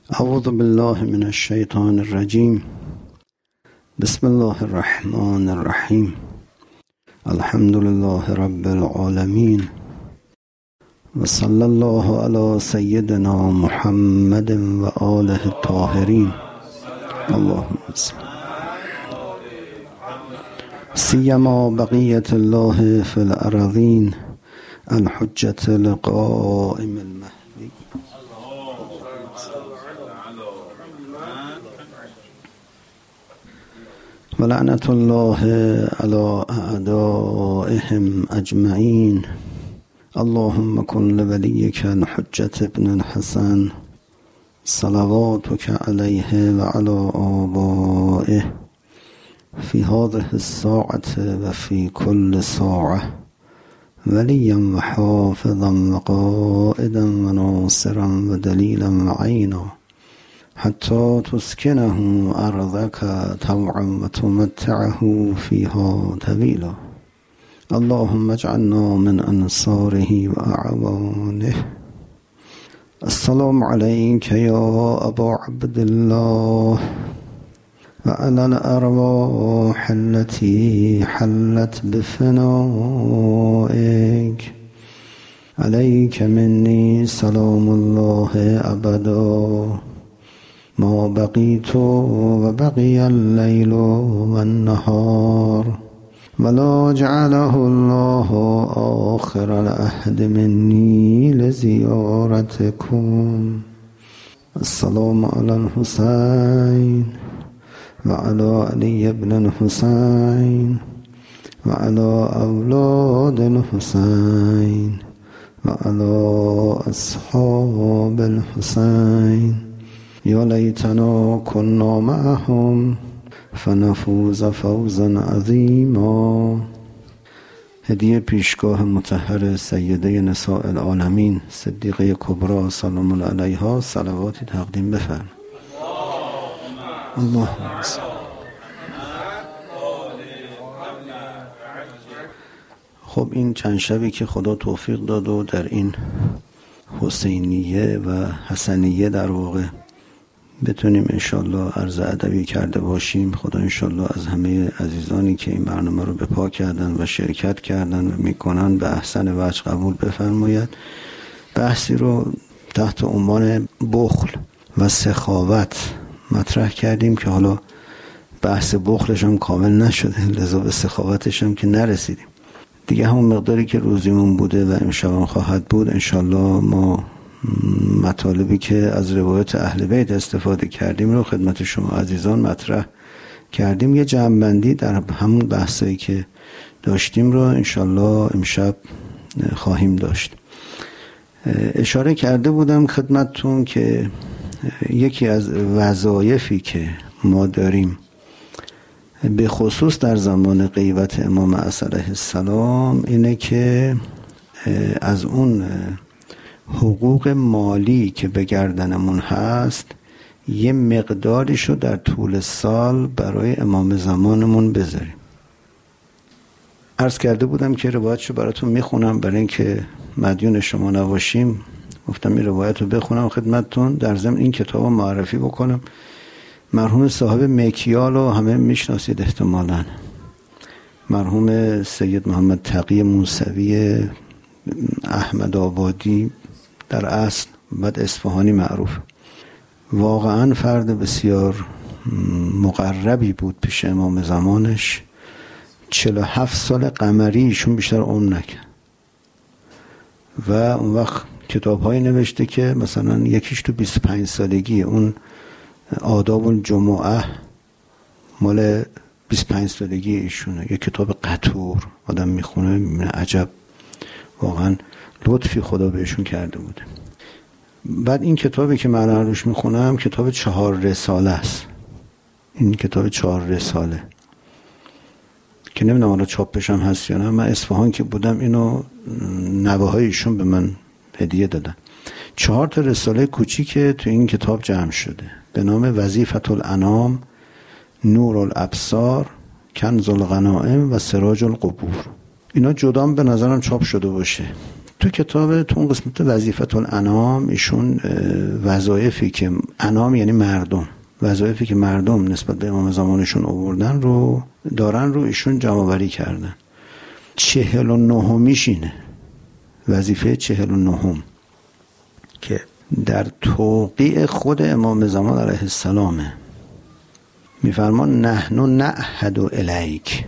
اعوذ بالله من الشیطان الرجیم. بسم الله الرحمن الرحیم. الحمد لله رب العالمین و صلی الله علی سیدنا محمد و آله الطاهرین. اللهم صل سیما بقیت الله فی الارضین الحجة القائم المهدی. ولعنة الله على أعدائهم أجمعين. اللهم كن لوليك الحجة ابن الحسن صلواتك عليه وعلى آبائه في هذه الساعة وفي كل ساعة وليا وحافظا وقائدا وناصرا ودليلا وعينا حتى تسكنه أرضك طوعا وتمتعه فيها طويلا. اللهم اجعلنا من أنصاره وأعوانه. السلام عليك يا أبا عبد الله وعلى الأرواح التي حلت بفنائك. عليك مني سلام الله أبدا ما بقيت وبقي الليل والنهار ولا جعله الله آخر العهد مني لزيارتكم. السلام على الحسين وعلى علي بن الحسين وعلى أولاد الحسين وعلى أصحاب الحسين. یا لیتنا كنا معهم فنفوز فوزا عظیما. هدیه پیشگاه مطهر سیده نساء العالمین صدیقه کبری سلام الله علیها صلواتی تقدیم بفرمایید. اللهم صل. خب این چند شبی که خدا توفیق داد و در این حسینیه و حسنیه در واقع بتونیم انشالله عرض ادبی کرده باشیم. خدا انشالله از همه عزیزانی که این برنامه رو به پا کردن و شرکت کردن و میکنن به احسن وجه قبول بفرماید. بحثی رو تحت عنوان بخل و سخاوت مطرح کردیم که حالا بحث بخلش هم کامل نشده، لذا به سخاوتش هم که نرسیدیم دیگه. همون مقداری که روزیمون بوده و امشب هم خواهد بود انشالله ما مطالبی که از روایت اهل بیت استفاده کردیم رو خدمت شما عزیزان مطرح کردیم. یه جمع‌بندی در همون بحثایی که داشتیم رو انشالله امشب خواهیم داشت. اشاره کرده بودم خدمتتون که یکی از وظایفی که ما داریم به خصوص در زمان غیبت امام عصر علیه السلام اینه که از اون حقوق مالی که به گردنمون هست یه مقداریشو در طول سال برای امام زمانمون بذاریم. عرض کرده بودم که روایتشو براتون میخونم برای اینکه مدیون شما نباشیم. گفتم این روایت رو بخونم خدمتتون، در ضمن این کتاب رو معرفی بکنم. مرحوم صاحب مکیال رو همه میشناسید احتمالاً، مرحوم سید محمد تقی موسوی احمد آبادی در اصل بعد اصفهانی معروف. واقعا فرد بسیار مقربی بود پیش امام زمانش. 47 سال قمری ایشون بیشتر عمر نکرد و اون وقت کتاب‌هایی نوشته که مثلا یکیش تو 25 سالگی اون آداب الجمعه مال 25 سالگی ایشونه. یک کتاب قطور آدم میخونه میبینه عجب واقعا لطفی خدا بهشون کرده بوده. بعد این کتابی که من روش میخونم کتاب 4 رساله است. این کتاب 4 رساله که نمیدونم حالا چاپش هم هست یا نه. من اصفهان که بودم اینو نوه‌های ایشون به من هدیه دادن. 4 تا رساله کوچیکه تو این کتاب جمع شده به نام وظیفة الانام، نور الابصار، کنز الغنائم و سراج القبور. اینا جدا به نظرم چاپ شده باشه تو کتاب تو اون قسمت وظیفة الانام ایشون وظایفی که انام یعنی مردم، وظایفی که مردم نسبت به امام زمانشون آوردن رو دارن رو ایشون جمع‌آوری کردن. 49میش اینه، وظیفه 49 که در توقیع خود امام زمان علیه السلامه. میفرمان نحن نعهد الیک،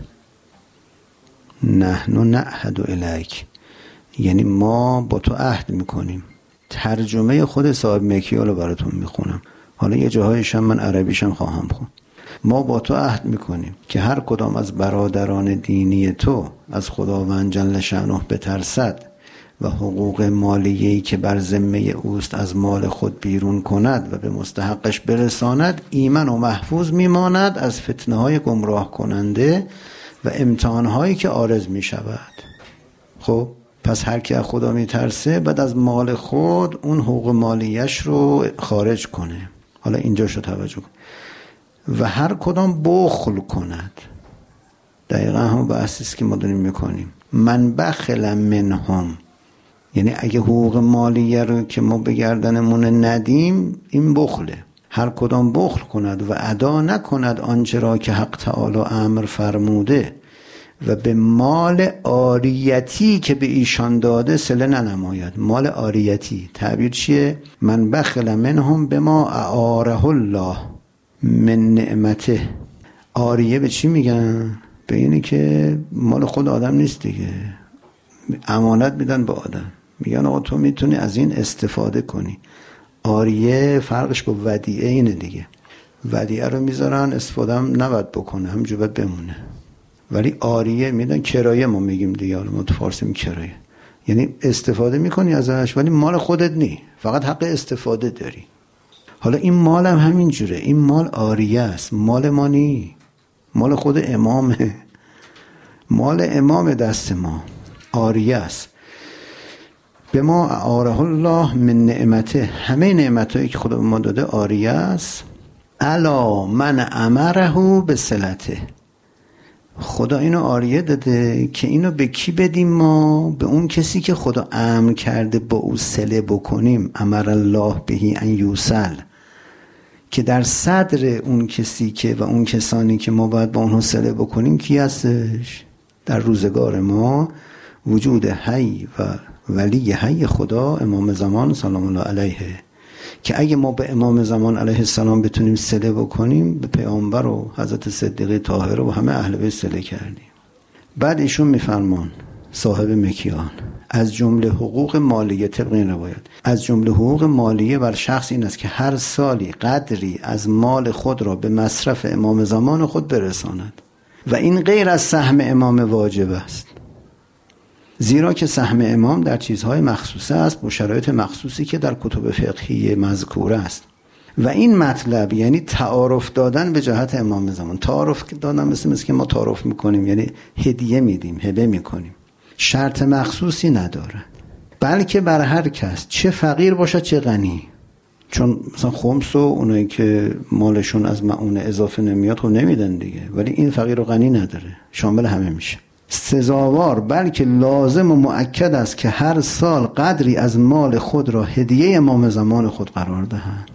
نحن نعهد الیک یعنی ما با تو عهد میکنیم. ترجمه خود صاحب مکیال رو براتون میخونم، حالا یه جاهایشم من عربیشم خواهم خوند. ما با تو عهد میکنیم که هر کدام از برادران دینی تو از خداوند جل شأنه بترسد و حقوق مالیه‌ای که بر ذمه اوست از مال خود بیرون کند و به مستحقش برساند، ایمن و محفوظ میماند از فتنه‌های گمراه کننده و امتحان‌هایی که عارض میشود. خب پس هر کی از خدا میترسه بعد از مال خود اون حقوق مالیش رو خارج کنه. حالا اینجا شو توجه کن. و هر کدام بخل کند، دقیقا هم بحثی است که ما داریم میکنیم. من بخل منهم یعنی اگه حقوق مالیه رو که ما به گردنمون ندیم این بخله. هر کدام بخل کند و ادا نکند آنچه را که حق تعالی امر فرموده و به مال عاریتی که به ایشان داده صله ننماید. مال عاریتی تعبیر چیه؟ من بخل منهم بما اعاره الله من نعمته. عاریه به چی میگن؟ به اینی که مال خود آدم نیست دیگه، امانت میدن به آدم، میگن آقا تو میتونی از این استفاده کنی. عاریه فرقش با ودیعه اینه دیگه. ودیعه رو میذارن استفاده هم نباید بکنه، همونجور باید بمونه. ولی عاریه میدن، کرایه ما میگیم دیگه، حالا ما تو فارسی میگیم کرایه، یعنی استفاده میکنی ازش ولی مال خودت نی، فقط حق استفاده داری. حالا این مال هم همین جوره، این مال عاریه است، مال ما نی، مال خود امامه، مال امام دست ما عاریه است. به ما اعاره الله من نعمته، همه نعمتایی که خدا به ما داده عاریه است. الا من امره به صلته، خدا اینو عاریه داده که اینو به کی بدیم؟ ما به اون کسی که خدا امر کرده با او صله بکنیم. امر الله بهی ان یوصل، که در صدر اون کسی که و اون کسانی که ما باید با اونها صله بکنیم کی هستش؟ در روزگار ما وجود حی و ولی حی خدا امام زمان سلام الله علیه، که اگه ما به امام زمان علیه السلام بتونیم صله بکنیم به پیامبر و حضرت صدیقه طاهره و همه اهل بیت صله کردیم. بعد ایشون میفرمان صاحب مکیان از جمله حقوق مالیه، طبق این روایت از جمله حقوق مالیه بر شخص این است که هر سالی قدری از مال خود را به مصرف امام زمان خود برساند و این غیر از سهم امام واجب است، زیرا که سهم امام در چیزهای مخصوصه است با شرایط مخصوصی که در کتب فقهی مذکور است. و این مطلب یعنی تعارف دادن به جهت امام زمان. تعارف دادن مثل که ما تعارف میکنیم، یعنی هدیه میدیم، هبه میکنیم، شرط مخصوصی نداره، بلکه بر هر کس چه فقیر باشه چه غنی. چون مثلا خمس و اونایی که مالشون از معونه اضافه نمیاد خب نمیدن دیگه، ولی این فقیر و غنی نداره، شامل همه میشه. سزاوار بلکه لازم و مؤکد است که هر سال قدری از مال خود را هدیه امام زمان خود قرار دهند.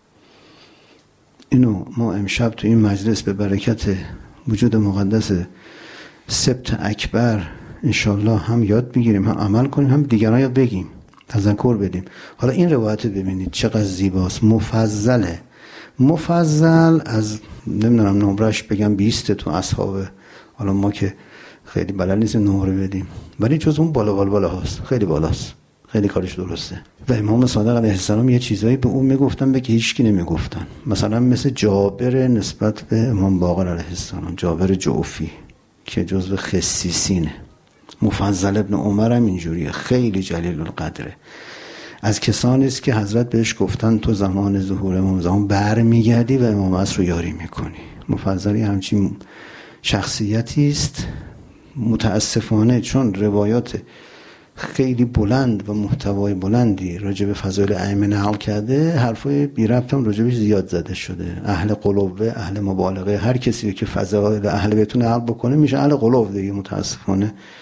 اینو ما امشب تو این مجلس به برکت وجود مقدس سبت اکبر انشالله هم یاد بگیریم، هم عمل کنیم، هم دیگران یاد بگیم، تذکر بدیم. حالا این روایت ببینید چقدر زیباست، مفضله. مفضل از نمیدونم نمرش بگم 20 تو اصحاب، حالا ما که خیلی بلد نیست نمره بدیم، ولی جز اون بالا هاست، خیلی بالاست، خیلی کارش درسته. و امام صادق علیه السلام یه چیزایی به اون میگفتن به که هیچکی نمیگفتن، مثلا مثل جابر نسبت به امام باقر علیه السلام، جابر جوفی که جزو خصیصینه. مفضل ابن عمر هم اینجوریه، خیلی جلیل القدره، از کسانی است که حضرت بهش گفتن تو زمان ظهور امام زمان برمیگردی و امام عصر رو یاری میکنی. مفضلی همچین شخصیتی است. متاسفانه چون روایات خیلی بلند و محتوای بلندی راجع به فضایل ائمه نقل کرده، حرفای بی ربط هم راجع بهش زیاد زده شده. اهل قلوبه، اهل مبالغه، هر کسی که فضایل اهل بیت نقل بکنه میشه اهل قلوب دیگه. متاسفانه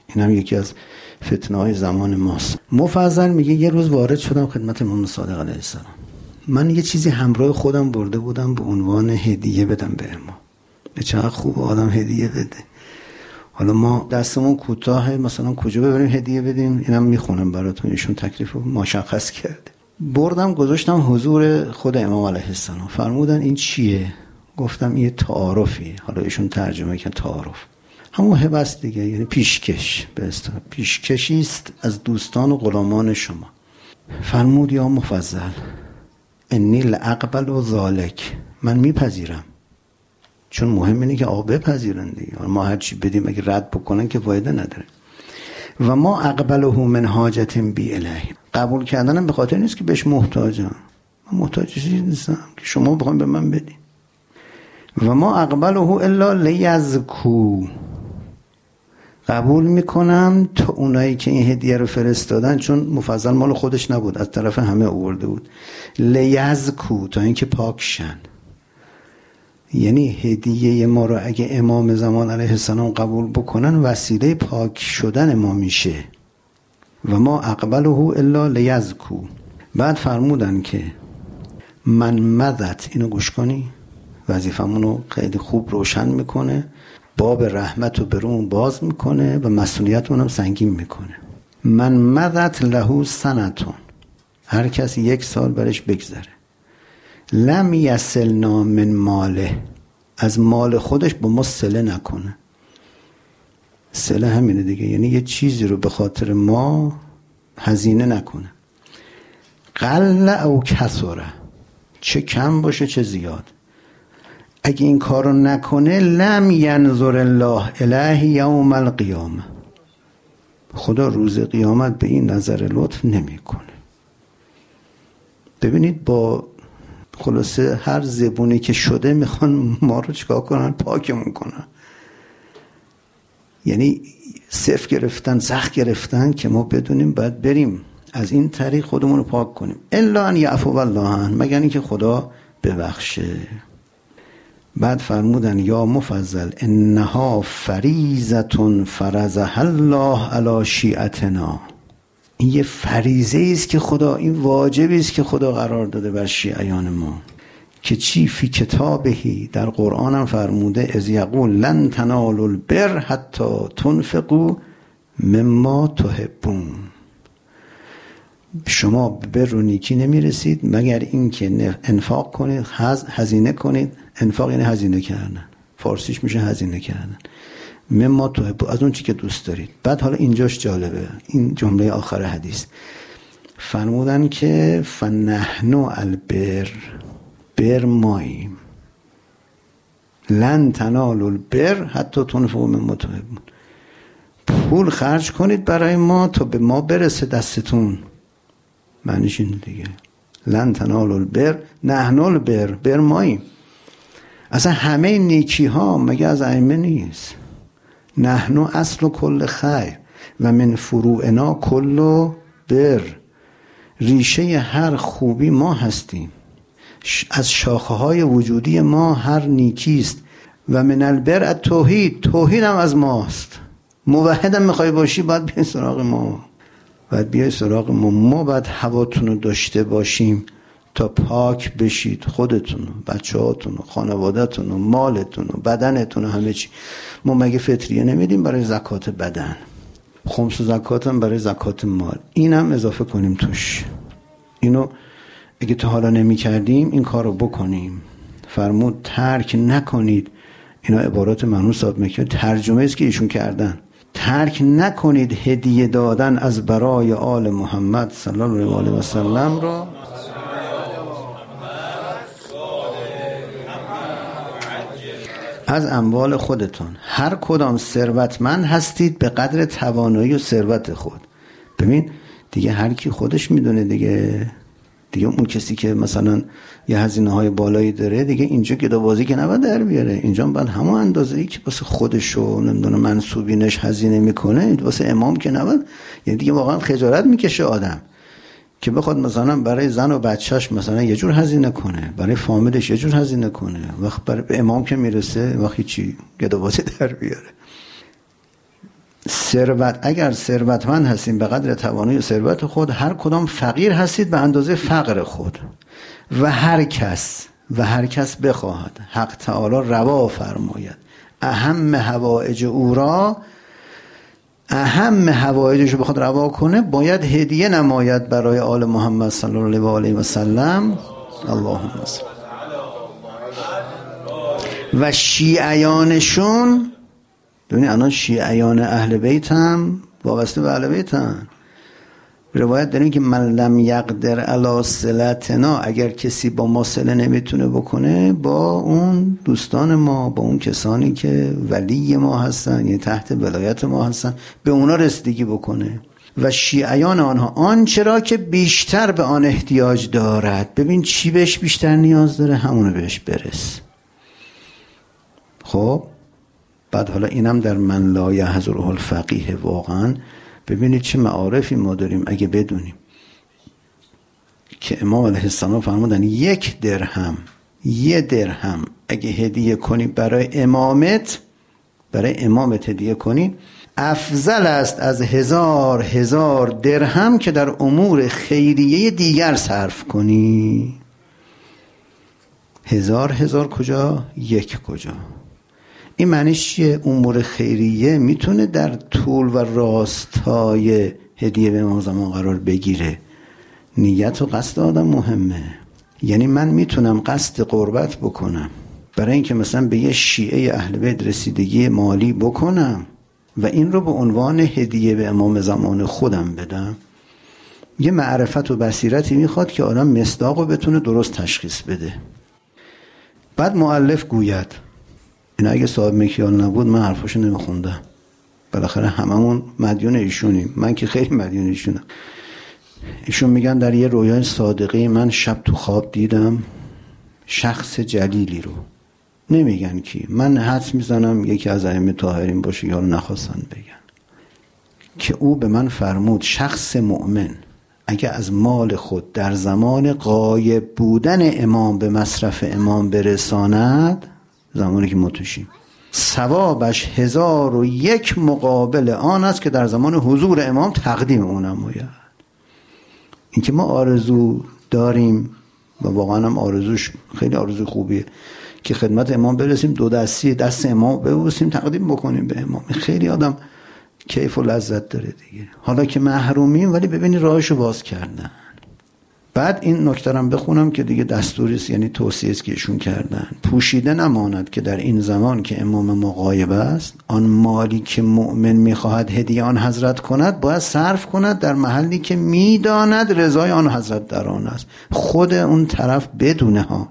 این هم یکی از فتنه‌های زمان ماست. مفضل میگه یه روز وارد شدم خدمت امام صادق علیه السلام. من یه چیزی همراه خودم برده بودم به عنوان هدیه بدم به امام. چقدر خوب آدم هدیه بده. حالا ما دستمون کوتاه، مثلا کجا ببریم هدیه بدیم؟ اینم میخونم براتون، ایشون تکلیف رو مشخص کرده. بردم گذاشتم حضور خود امام علیه السلام. فرمودن این چیه؟ گفتم این تعارفی. حالا ایشون ترجمه کردن تعارف همون هبه است دیگه، یعنی پیشکش، به اصطلاح پیشکشی است از دوستان و غلامان شما. فرمود یا مفضل انی لاقبل و ذالک، من میپذیرم، چون مهم اینه که آقا بپذیرن دیگه. ما هر چی بدیم اگه رد بکنن که فایده نداره. و ما اقبله من حاجت بی الیه، قبول کردنم به خاطر نیست که بهش محتاجم، من محتاج چیزی نیستم که شما بخواید به من بدین. و ما اقبله الا لیزکو، قبول میکنم تا اونایی که این هدیه رو فرستادن، چون مفضل مال خودش نبود، از طرف همه آورده بود، لیزکو، تا اینکه پاک شن. یعنی هدیه ما رو اگه امام زمان علیه السلام قبول بکنن وسیله پاک شدن ما میشه. و ما اقبله الا لیزکو. بعد فرمودن که من مدت، اینو گوش کنی، وظیفمونو خیلی خوب روشن میکنه، باب رحمت رو برون باز میکنه و مسئولیتمون هم سنگین میکنه. من مدت له سنتون، هر کسی 1 سال برش بگذره، لم یصلنا من ماله، از مال خودش با ما صله نکنه. صله همینه دیگه، یعنی یه چیزی رو به خاطر ما هزینه نکنه. قل او کثره، چه کم باشه چه زیاد. اگه این کارو نکنه لم ینظر الله الیه یوم القیامه، خدا روز قیامت به این نظر لطف نمیکنه. ببینید با خلاصه هر زبونی که شده میخوان ما رو چیکار کنن؟ پاکمون کنن. یعنی صف گرفتن، سخت گرفتن که ما بدونیم باید بریم از این طریق خودمون رو پاک کنیم. الا ان یعفو الله، مگر اینکه خدا ببخشه. بعد فرمودن یا مفضل انها فریضه فرضها الله علی شیعتنا، این یه فریضه است که خدا، این واجبی است که خدا قرار داده بر شیعیان ما. که چی؟ فی کتابهی، در قرآن هم فرموده اذ یقول لن تنالوا البر حتی تنفقوا مما تحبون، شما به بر و نیکی نمیرسید مگر اینکه انفاق کنید، هزینه کنید. انفاق یعنی هزینه کردن، فارسیش میشه هزینه کردن. مما تحبون، از اون چی که دوست دارید. بعد حالا اینجاش جالبه، این جمله آخر حدیث فرمودن که فنحن البر، بر ماییم، لن تنالوا البر حتی تنفقوا مما تحبون، پول خرج کنید برای ما تا به ما برسه دستتون. معنیش این دیگه، لن تنالوا البر نحن البر، بر ماییم. اصلا همه نیکی ها مگه از ائمه نیست؟ نحن اصل کل خیر و من فروعنا کل بر، ریشه هر خوبی ما هستیم، از شاخه های وجودی ما هر نیکیست. و من البر التوحید، توحید هم از ماست. موحد هم میخوای باشی باید بیای سراغ ما، باید بیای سراغ ما. ما باید هواتون رو داشته باشیم تا پاک بشید، خودتون و بچه هاتون و خانوادتون و مالتون و بدنتون و همه چی. ما مگه فطریه نمیدیم برای زکات بدن؟ خمس و زکات هم برای زکات مال، این هم اضافه کنیم توش. اینو اگه تا حالا نمی کردیم این کار رو بکنیم. فرمود ترک نکنید، اینا عبارات مرحوم صاحب مکی ترجمه است که ایشون کردن. ترک نکنید هدیه دادن از برای آل محمد صلی الله علیه و سلم را از اموال خودتون. هر کدام ثروتمند هستید به قدر توانایی و ثروت خود. ببین دیگه هر کی خودش میدونه دیگه اون کسی که مثلا یه هزینه‌های بالایی داره دیگه اینجا گدابازی که نباید در بیاره. اینجا باید همون اندازه‌ای که واسه خودشو نمیدونم منسوبینش هزینه میکنه واسه امام که نباید. یعنی دیگه واقعا خجالت میکشه آدم که بخواد مثلا برای زن و بچهش مثلا یه جور هزینه کنه، برای فامیلش یه جور هزینه کنه، وقت برای امام که میرسه وقتی چی گدابازی در بیاره. ثروت، اگر ثروتمند هستیم به قدر توانایی ثروت خود، هر کدام فقیر هستید به اندازه فقر خود. و هر کس بخواهد حق تعالی روا فرماید اهم حوائج او را، اهم حوائجش رو بخواد روا کنه، باید هدیه نماید برای آل محمد صلی الله علیه و سلم. اللهم صل. و شیعیانشون، ببینید الان شیعیان اهل بیت هم وابسته به اهل بیت هم. روایت داریم که من لم یقدر علی صلتنا، اگر کسی با ما صله نمیتونه بکنه با اون دوستان ما، با اون کسانی که ولی ما هستن، یعنی تحت ولایت ما هستن، به اونا رسیدگی بکنه. و شیعیان آنها آنچه را که بیشتر به آن احتیاج دارد، ببین چی بهش بیشتر نیاز داره، همونو بهش برس. خب بعد حالا اینم در من لا یحضره الفقیه. واقعا ببینید چه معارفی ما داریم اگه بدونیم که امام علیه السلام فرمودن 1 درهم اگه هدیه کنی برای امامت هدیه کنی، افضل است از 1000 درهم که در امور خیریه دیگر صرف کنی. 1000 کجا؟ 1 کجا؟ این معنیش چیه؟ امور خیریه میتونه در طول و راستای هدیه به امام زمان قرار بگیره. نیت و قصد آدم مهمه. یعنی من میتونم قصد قربت بکنم برای اینکه مثلا به یه شیعه اهل بیت رسیدگی مالی بکنم و این رو به عنوان هدیه به امام زمان خودم بدم. یه معرفت و بصیرتی میخواد که آدم مصداق رو بتونه درست تشخیص بده. بعد مؤلف گوید، این اگه صاحب مکیال نبود من حرفاشو نمیخوندم. بالاخره هممون مدیون ایشونیم. من که خیلی مدیون ایشونم. ایشون میگن در یه رویای صادقه من شب تو خواب دیدم شخص جلیلی رو. نمیگن کی. من حدس میزنم یکی از ائمه طاهرین باشه، یا نخواستن بگن، که او به من فرمود شخص مؤمن اگه از مال خود در زمان غایب بودن امام به مصرف امام برساند، زمانی که متوشیم، ثوابش 1001 مقابل آن است که در زمان حضور امام تقدیم اون نماید. این که ما آرزو داریم و واقعا هم آرزوش خیلی آرزو خوبیه که خدمت امام برسیم، 2 دستی دست امام ببوسیم، تقدیم بکنیم به امام. خیلی آدم کیف و لذت داره دیگه. حالا که محرومیم ولی ببینی راهشو باز کردن. بعد این نکته رو بخونم که دیگه دستوریست، یعنی توصیه است که ایشون کردن. پوشیده نماند که در این زمان که امام ما غایب است، آن مالی که مؤمن میخواهد هدیه آن حضرت کند باید صرف کند در محلی که میداند رضای آن حضرت در آن است. خود اون طرف بدونه ها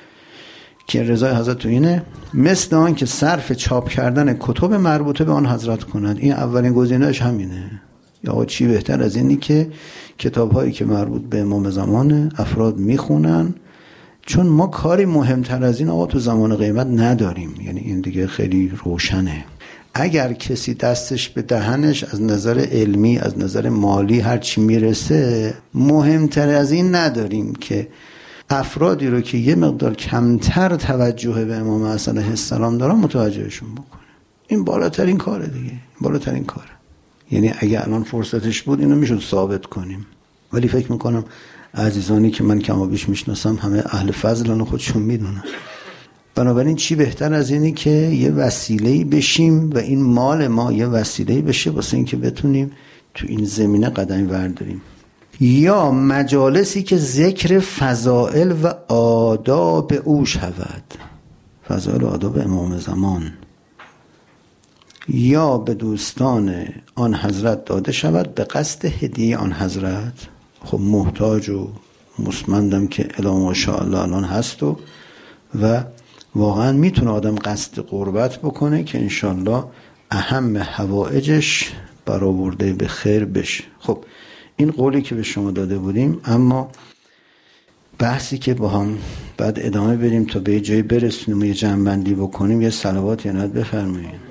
که رضای حضرت تو اینه، مثل آن که صرف چاپ کردن کتب مربوطه به آن حضرت کند. این اولین گزینه‌اش همینه. یا چی بهتر از اینی که کتاب‌هایی که مربوط به امام زمان افراد میخونن، چون ما کاری مهمتر از این آقا تو زمان قیامت نداریم. یعنی این دیگه خیلی روشنه. اگر کسی دستش به دهنش از نظر علمی، از نظر مالی هر چی میرسه، مهمتر از این نداریم که افرادی رو که یه مقدار کمتر توجه به امام حسن علیه السلام دارن متوجهشون بکنه. این بالاترین کاره دیگه، بالاترین کاره. یعنی اگه الان فرصتش بود اینو میشد ثابت کنیم، ولی فکر میکنم عزیزانی که من کم و بیش میشناسم همه اهل فضلن و خودشون میدونن. بنابراین چی بهتر از اینی که یه وسیله‌ای بشیم و این مال ما یه وسیله‌ای بشه واسه اینکه بتونیم تو این زمینه قدم برداریم. یا مجالسی که ذکر فضائل و آداب او شود، فضائل و آداب امام زمان، یا به دوستان آن حضرت داده شود به قصد هدیه آن حضرت. خب محتاج و مستمندم که الی ماشاءالله الان هست و واقعا میتونه آدم قصد قربت بکنه که انشالله اهم حوائجش برآورده به خیر بشه. خب این قولی که به شما داده بودیم، اما بحثی که با هم بعد ادامه بریم تا به جایی برسونیم و یه جمع‌بندی بکنیم. یه صلوات عنایت بفرمایید.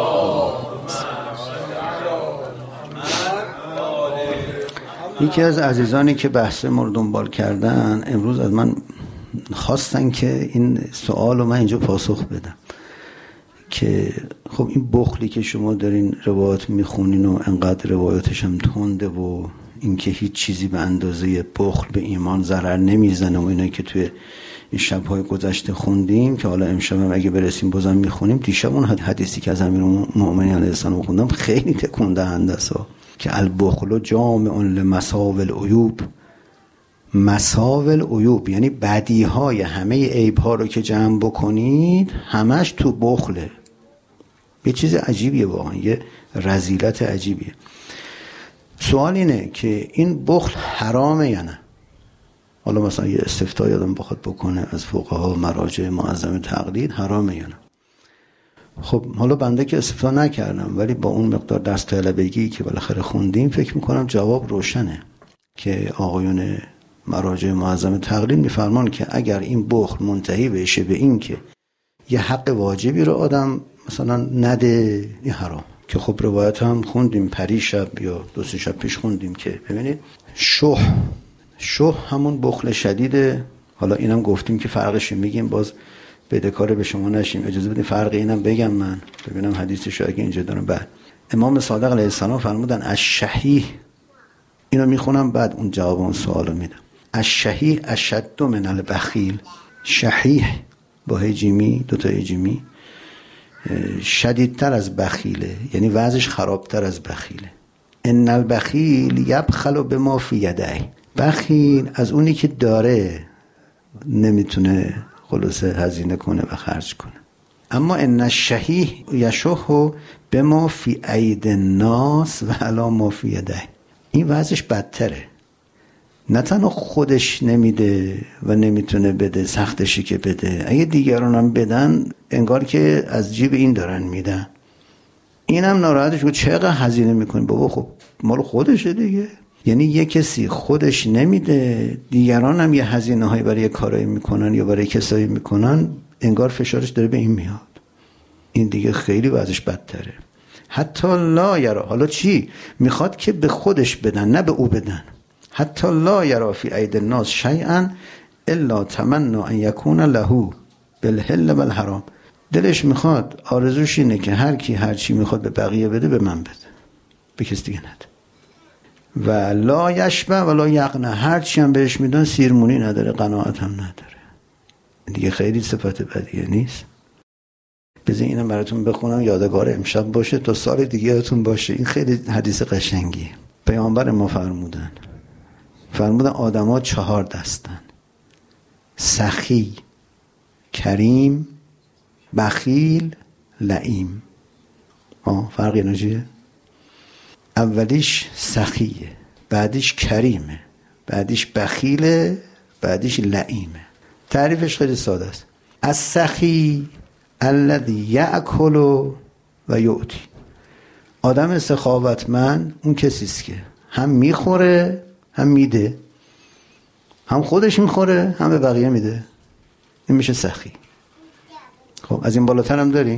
یکی از عزیزانی که بحث ما رو دنبال کردن امروز از من خواستن که این سوال رو من اینجا پاسخ بدم که خب این بخلی که شما دارین روایات میخونین و انقدر روایاتش هم تنده و اینکه هیچ چیزی به اندازه بخل به ایمان ضرر نمیزنه و اینا که توی این شب‌های گذشته خوندیم که حالا امشب هم اگه برسیم بازم میخونیم. دیشب اون حدیثی که از امیرالمؤمنین علیه السلام خوندم خیلی تکون دهنده است که البخل جامع لمساوی العیوب. مساوی العیوب یعنی بدیهای همه عیب‌ها رو که جمع بکنید همش تو بخله. یه چیز عجیبیه واقعا، یه رذیلت عجیبیه. سوال اینه که این بخل حرامه یا نه؟ حالا مثلا یه استفتای آدم بخواد بکنه از فقها و مراجع معظم تقلید، حرامه یا نه؟ خب حالا بنده که استفتا نکردم، ولی با اون مقدار دست طلبگی که بالاخره خوندیم فکر میکنم جواب روشنه که آقایون مراجع معظم تقلید میفرمان که اگر این بخل منتهی بشه به این که یه حق واجبی رو آدم مثلا نده، این حرام. که خب روایت هم خوندیم پریشب یا 2-3 شب پیش خوندیم که ببینید شح همون بخل شدیده. حالا اینم گفتیم که فرقش میگیم، باز بدهکار به شما نشیم. اجازه بدین فرق اینم بگم من، ببینم حدیثش اگه اینجا دارم. بعد امام صادق علیه السلام فرمودن الشحیح، اینو میخونم بعد اون جواب اون سوالو میدم. الشحیح اشد من البخیل. شحیح با هیجیمی، 2 تا هیجیمی، شدیدتر از بخیله، یعنی وضعش خرابتر از بخیله. ان البخیل یبخل بما فی یدیه. بخیل از اونی که داره نمیتونه خلاصه هزینه کنه و خرج کنه. اما ان الشحیح یشح بما فی اید الناس و علی ما فی یدیه. این وضعش بدتره، نه تنها خودش نمیده و نمیتونه بده، سختشی که بده، اگه دیگران هم بدن انگار که از جیب این دارن میدن. اینم ناراحتش بود چقدر هزینه میکنی. بابا خب مال خودشه دیگه. یعنی یه کسی خودش نمیده، دیگران هم یه هزینه هایی برای کارایی میکنن یا برای کسایی میکنن، انگار فشارش داره به این میاد. این دیگه خیلی وضعش بدتره. حتی لا یرا، حالا چی؟ میخواد که به خودش بدن نه به او بدن. حتی لا یرا فی اید الناس شیئا الا تمنا ان یکون له بالحل والحرام. دلش میخواد، آرزوش اینه که هر کی هر چی میخواد به بقیه بده به من بده، به کسی دیگه نده. و لا یشبع ولا یقنع، هر چی هم بهش میدن سیرمونی نداره، قناعت هم نداره. دیگه خیلی صفت بدیه نیست. بذار اینم براتون بخونم یادگار امشب باشه تا سال دیگه یادتون باشه. این خیلی حدیث قشنگیه. پیامبر ما فرمودن آدما 4 دستن: سخی، کریم، بخیل، لئیم. فرق اینا چیه؟ اولیش سخیه، بعدیش کریمه، بعدیش بخیله، بعدیش لئیمه. تعریفش خیلی ساده است. از سخی الذی یأکل و یعطی. آدم سخاوتمند اون کسی است که هم میخوره هم میده، هم خودش میخوره هم به بقیه میده. این میشه سخی. خب از این بالاتر هم داری؟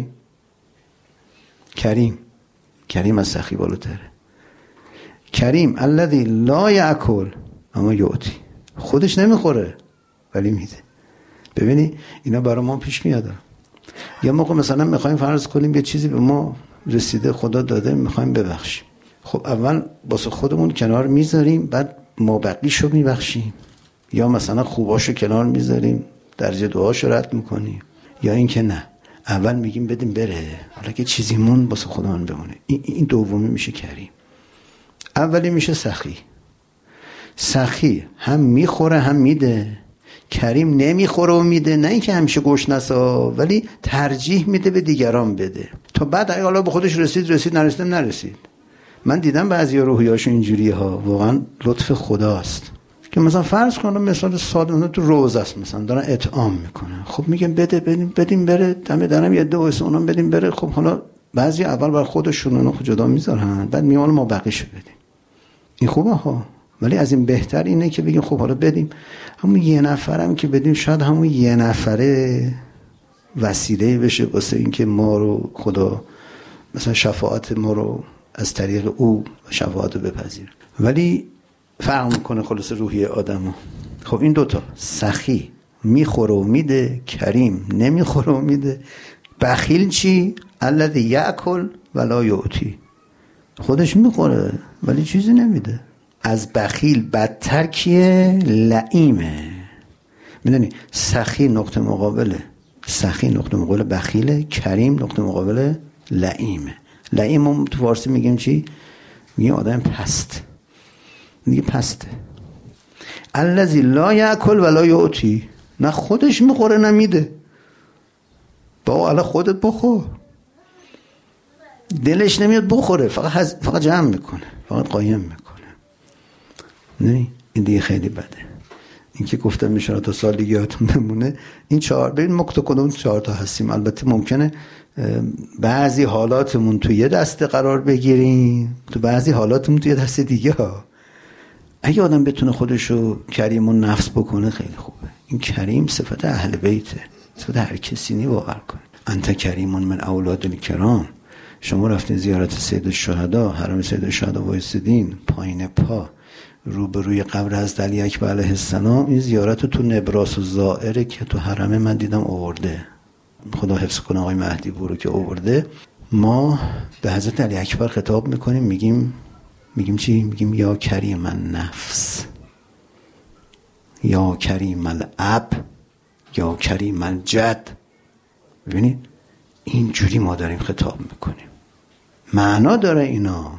کریم از سخی بالاتره. کریم الذی لا یأکل اما یعطی، خودش نمیخوره ولی میده. ببینی اینا برای ما پیش میاد. یا موقع مثلا میخوایم فرض کنیم یه چیزی به ما رسیده، خدا داده، میخوایم ببخشیم. خب اول واسه خودمون کنار میذاریم، بعد ما بقیشو میبخشیم، یا مثلا خوباشو کنار میذاریم، درجه دعاشو رد میکنیم، یا اینکه نه اول میگیم بدیم بره، حالا که چیزیمون واسه خودمون بمونه. این دومی میشه کریم. اولی میشه سخی هم میخوره هم میده. کریم نمیخوره و میده، نه اینکه همیشه گشنسا، ولی ترجیح میده به دیگران بده تا بعد اگه حالا به خودش رسید نرسید. من دیدم بعضی روحیاشون اینجوریه ها، واقعا لطف خداست که مثلا فرض کنم مثلا ساده تو روزه است، مثلا دارن اطعام میکنن، خب میگن بده بدیم بره، دم درم یه دو اونم بدیم بره. خب حالا بعضی اول بر خودشون اونو جدا میذارن، بعد میان ما بقیشو بدیم. این خوبه ها، ولی از این بهتر اینه که بگیم خب حالا بدیم، همون یه نفرم که بدیم شاید همون یه نفره وسیله بشه واسه اینکه ما رو خدا مثلا شفاعت ما رو از طریق او شفاعت رو بپذیر. ولی فرق میکنه خلاص روحیه آدمو. خب این دوتا، سخی میخوره و میده، کریم نمیخوره و میده. بخیل چی؟ الذی یأکل ولا یعطی، خودش میخوره ولی چیزی نمیده. از بخیل بدتر کیه؟ لئیمه. میدونی سخی نقطه مقابله، سخی نقطه مقابل بخیله، کریم نقطه مقابل لئیمه. لئیم هم تو فارسی میگیم چی؟ میگیم آدم پست، میگه پسته. الذی لا یأکل ولا یعطی، نه خودش میخوره نه میده. با الان خودت بخور، دلش نمیاد بخوره، فقط جمع میکنه، فقط قایم میکنه. نه این دیگه خیلی بده. این که گفتم میشه تا سال دیگه یادتون بمونه. این 4 ببین ما تو کدوم 4 تا هستیم. البته ممکنه بعضی حالاتمون تو یه دسته قرار بگیریم، تو بعضی حالاتمون تو یه دسته دیگه ها. اگه آدم بتونه خودشو کریم و نفس بکنه خیلی خوبه. این کریم صفت اهل بیته، صفت هر کسی نی باور کنه. انت کریمون من اولاد الکرام. شما رفتین زیارت سید الشهدا، حرم سید الشهدا وایسیدین پایین پا روبروی قبر حضرت علی اکبر علیه السلام. این زیارت رو تو نبراس و زائره که تو حرم من دیدم آورده، خدا حفظ کنه آقای مهدی پور رو که آورده. ما به حضرت علی اکبر خطاب میکنیم، میگیم چی؟ میگیم یا کریم النفس، یا کریم الاب، یا کریم الجد. ببینید اینجوری ما داریم خطاب میکنیم، معنا داره اینا.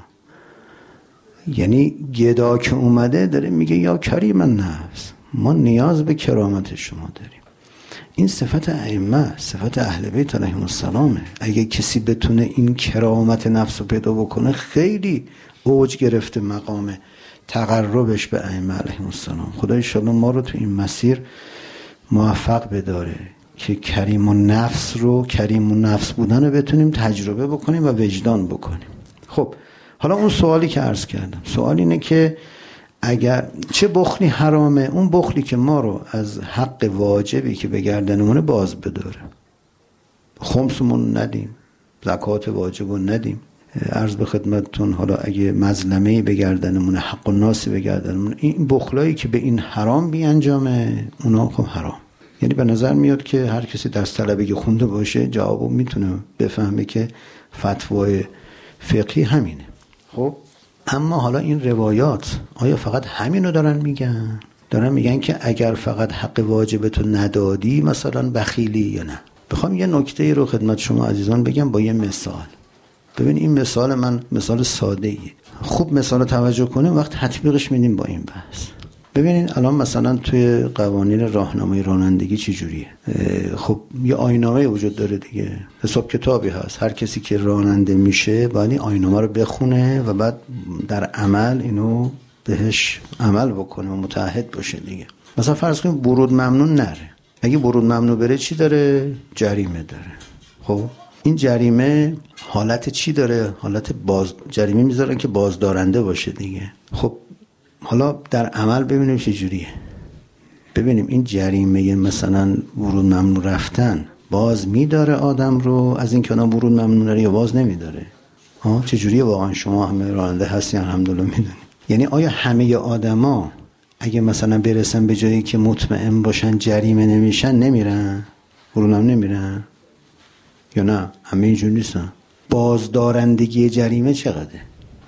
یعنی گدا که اومده داره میگه یا کریم النفس، ما نیاز به کرامت شما داریم. این صفت ائمه، صفت اهل بیت علیهم السلامه. اگه کسی بتونه این کرامت نفس رو پیدا بکنه خیلی اوج گرفته مقام تقربش به ائمه علیهم السلام. خدا ان شاءالله ما رو تو این مسیر موفق بداره که کریم النفس رو، کریم النفس بودن رو بتونیم تجربه بکنیم و وجدان بکنیم. خب حالا اون سوالی که عرض کردم، سوال اینه که اگر چه بخلی حرامه؟ اون بخلی که ما رو از حق واجبی که به گردنمونه باز بداره. خمسمون ندیم، زکات واجب رو ندیم. عرض به خدمتتون حالا اگه مظلمه‌ای به گردنمونه، حق الناس به گردنمونه، این بخلایی که به این حرام بیانجامه اونا خب حرام. یعنی به نظر میاد که هر کسی درس طلبه خونده باشه جوابو میتونه بفهمه که فتوای فقهی همینه. خب اما حالا این روایات آیا فقط همینو دارن میگن؟ دارن میگن که اگر فقط حق واجبتو ندادی مثلا بخیلی یا نه؟ بخوام یه نکته رو خدمت شما عزیزان بگم با یه مثال. ببین این مثال من مثال ساده ایه، خوب مثال رو توجه کنیم وقت تطبیقش میدیم با این بحث. ببینین الان مثلا توی قوانین راهنمای رانندگی چی جوریه؟ خب یه آیین‌نامه وجود داره دیگه، حساب کتابی هست. هر کسی که راننده میشه باید این آیین‌نامه رو بخونه و بعد در عمل اینو بهش عمل بکنه و متعهد باشه دیگه. مثلا فرض کنیم ورود ممنوع نره. اگه ورود ممنوع بره چی داره؟ جریمه داره. خب این جریمه حالت چی داره؟ حالت جریمه میذارن که بازدارنده باشه دیگه. خب حالا در عمل ببینیم چه جوریه. ببینیم این جریمه مثلا ورود ممنوع رفتن باز میداره آدم رو از این که آدم ورود ممنوع نره یا باز نمیداره؟ چه جوریه واقعا؟ شما همه راننده هستین الحمدلله میدونید. یعنی آیا همه آدما اگه مثلا برسن به جایی که مطمئن باشن جریمه نمیشن نمیرن؟ ورود ممنوع نمیرن؟ یا نه همه اینجور نیستن؟ بازدارندگی جریمه چقدره؟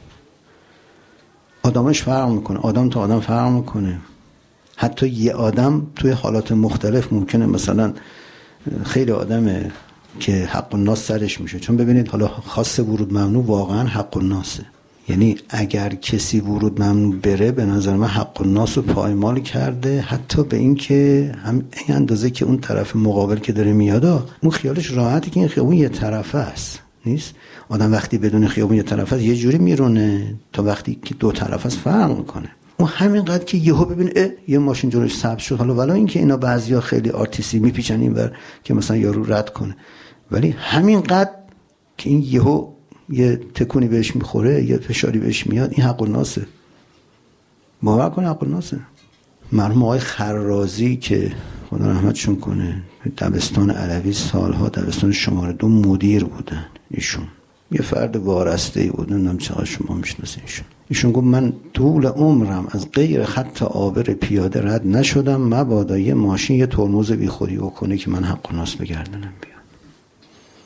آدمش فرق میکنه، آدم تا آدم فرق میکنه. حتی یه آدم توی حالات مختلف ممکنه مثلا خیلی آدمه که حق الناس سرش میشه. چون ببینید حالا خاص ورود ممنوع واقعا حق الناسه. یعنی اگر کسی ورود ممنوع بره به نظر من حق الناس رو پایمال کرده، حتی به این که هم این اندازه که اون طرف مقابل که داره میاد اون خیالش راحته که این خیابون یه طرفه است. نیست آدم وقتی بدون خیابون یه طرف است یه جوری میرونه تا وقتی که دو طرف است فرق میکنه. اون همینقدر که یهو ببین یه ماشین جلوش ثبت شد، حالا ولی اینکه اینا بعضیا خیلی آرتیسی میپیچن اینور که مثلا یارو رد کنه، ولی همینقدر که این یهو یه تکونی بهش میخوره، یه فشاری بهش میاد، این حق الناسه. باور کن حق الناسه. مرحوم آقای خرازی که خدا رحمتشون کنه دبستان علوی سالها دبستان شماره 2 مدیر بودن. ایشون یه فرد وارسته بود، نمیدونم چقدر شما میشناسینشون. ایشون گفت من طول عمرم از غیر خط عابر پیاده رد نشدم مبادا یه ماشین یه ترمز بیخودی بکنه که من حق الناس بگردنم بیام.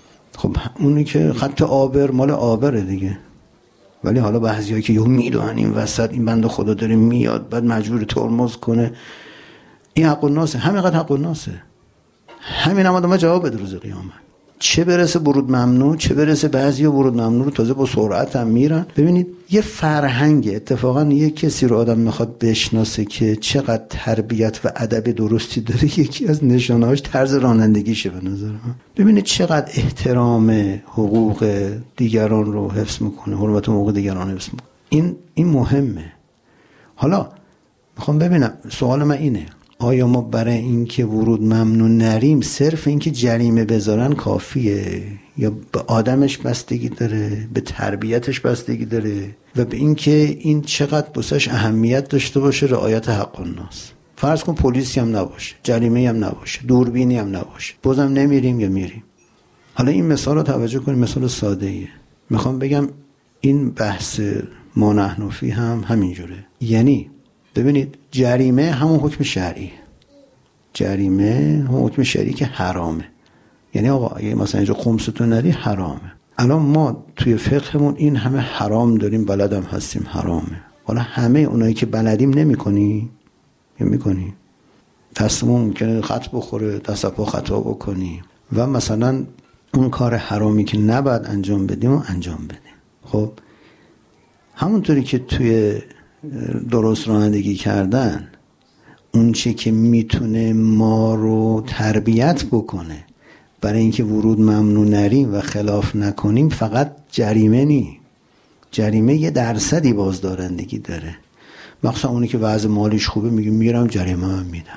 خب اونی که خط آبر مال آبره دیگه. ولی حالا بعضیایی که یهو میدونن این وسط این بنده خدا داره میاد بعد مجبور ترمز کنه، این حق الناسه، همینقدر حق الناسه. همین هم آدم جواب بده روز قیامت. چه برسه ورود ممنوع، چه برسه بعضیا ورود ممنوع رو تازه با سرعت هم میرن. ببینید یه فرهنگ، اتفاقا یه کسی رو آدم میخواد بشناسه که چقدر تربیت و ادب درستی داره، یکی از نشانه‌هاش طرز رانندگیشه به نظر من. ببینید چقدر احترام حقوق دیگران رو حفظ میکنه، حرمت حقوق دیگران حفظ میکنه. این مهمه. حالا میخوام ببینم، سوال من اینه، آیا ما برای اینکه ورود ممنوع نریم صرف اینکه جریمه بذارن کافیه، یا به آدمش بستگی داره، به تربیتش بستگی داره و به اینکه این چقدر بسش اهمیت داشته باشه رعایت حق الناس؟ فرض کن پلیسی هم نباشه، جریمه هم نباشه، دوربینی هم نباشه، بازم نمیریم یا میریم. حالا این مثال رو توجه کنیم، مثال ساده ایه. میخوام بگم این بحث ما نحن فی هم همینجوره. یعنی ببینید جریمه همون حکم شرعی، جریمه همون حکم شرعی که حرامه. یعنی آقا اگه مثلا اینجا خمستون ندی حرامه. الان ما توی فقهمون این همه حرام داریم، بلدم هستیم حرامه. حالا همه اونایی که بلدیم نمی کنی یا می کنی؟ دستمون ممکنه خط بخوره، دست پا خطا بکنی و مثلا اون کار حرامی که نباید انجام بدیم و انجام بدیم. خب همونطوری که توی درست رانندگی کردن اون چی که میتونه ما رو تربیت بکنه برای اینکه ورود ممنوع نریم و خلاف نکنیم فقط جریمه نی. جریمه 1% بازدارندگی داره، مخصوصا اونی که وضع مالیش خوبه میگم جریمه هم میدم.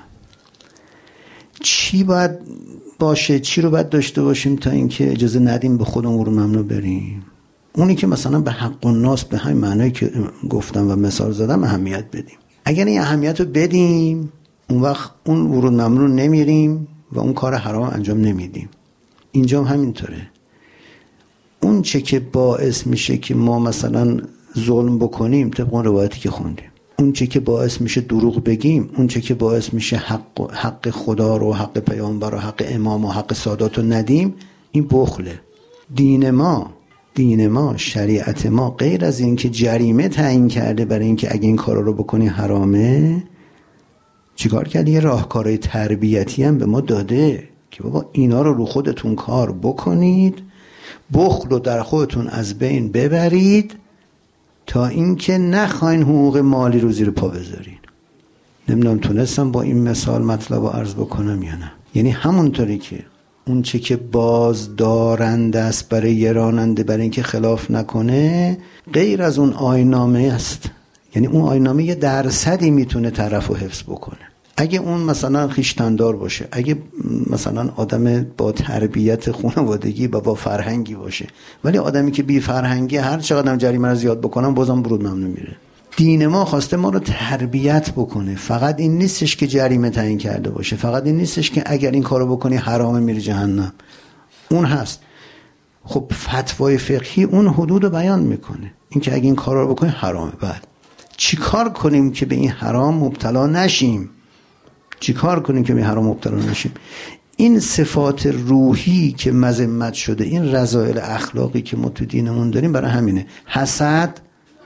چی باید باشه، چی رو باید داشته باشیم تا اینکه اجازه ندیم به خودمون ورود ممنوع بریم؟ اونی که مثلا به حق الناس به همین معنی که گفتم و مثال زدم اهمیت بدیم. اگر این اهمیت رو بدیم اون وقت اون ورود ممنوع نمیریم و اون کار حرام انجام نمیدیم. اینجا هم همینطوره. اون چه که باعث میشه که ما مثلا ظلم بکنیم طبق اون روایتی که خوندیم، اون چه که باعث میشه دروغ بگیم، اون چه که باعث میشه حق خدا رو، حق پیامبر رو، حق امام و حق سادات رو ندیم، این بخله. دین ما شریعت ما غیر از این که جریمه تعیین کرده برای اینکه اگه این کارا رو بکنی حرامه، چیکار کرده؟ یه راهکارهای تربیتی هم به ما داده که بابا اینا رو خودتون کار بکنید، بخل رو در خودتون از بین ببرید تا اینکه نخواین حقوق مالی رو زیر پا بذارین. نمیدونم تونستم با این مثال مطلب رو عرض بکنم یا نه. یعنی همونطوری که اون چه که بازدارنده است برای یه راننده برای اینکه خلاف نکنه، غیر از اون آیین‌نامه است. یعنی اون آیین‌نامه 1% میتونه طرفو حفظ بکنه. اگه اون مثلا خویشتندار باشه، اگه مثلا آدم با تربیت خانوادگی و با فرهنگی باشه، ولی آدمی که بی فرهنگی هر چقدر هم جریمه رو زیاد بکنم بازم ورود ممنوع میره. دین ما خواسته ما رو تربیت بکنه. فقط این نیستش که جریمه تعیین کرده باشه، فقط این نیستش که اگر این کارو بکنی حرامه میری جهنم. اون هست. خب فتوای فقهی اون حدود رو بیان میکنه، این که اگه این کارا رو بکنی حرامه. بعد چی کار کنیم که به این حرام مبتلا نشیم؟ چی کار کنیم که به این حرام مبتلا نشیم؟ این صفات روحی که مذمت شده، این رذائل اخلاقی که ما تو دینمون داریم، برای همینه. حسد،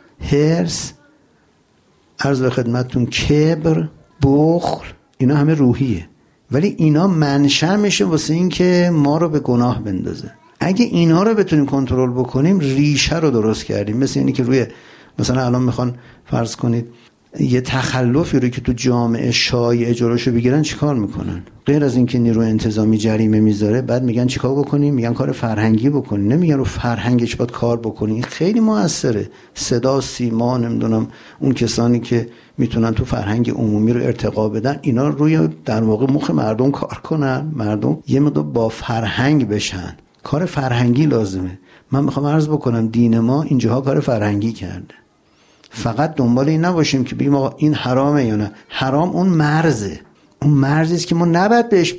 حرص، عرض به خدمتتون کبر، بخل، اینا همه روحیه، ولی اینا منشأ میشه واسه این که ما رو به گناه بندازه. اگه اینا رو بتونیم کنترل بکنیم ریشه رو درست کردیم. مثل اینی که روی مثلا الان میخوان فرض کنید یه تخلفی رو که تو جامعه شایعه جلوشو بگیرن چیکار میکنن؟ غیر از اینکه نیروی انتظامی جریمه میذاره، بعد میگن چیکار بکنیم؟ میگن کار فرهنگی بکنیم. نمیگن رو فرهنگش باید کار بکنیم. این خیلی موثره. صدا، سیما، نمیدونم اون کسانی که میتونن تو فرهنگ عمومی رو ارتقا بدن، اینا روی در واقع مخ مردم کار کنن، مردم یه مقدار با فرهنگ بشن. کار فرهنگی لازمه. من میخوام عرض بکنم دین ما اینجاها کار فرهنگی کرده. فقط دنبال این نباشیم که بگیم آقا این حرامه یا نه. حرام اون مرزه، اون مرزی است که ما نباید بهش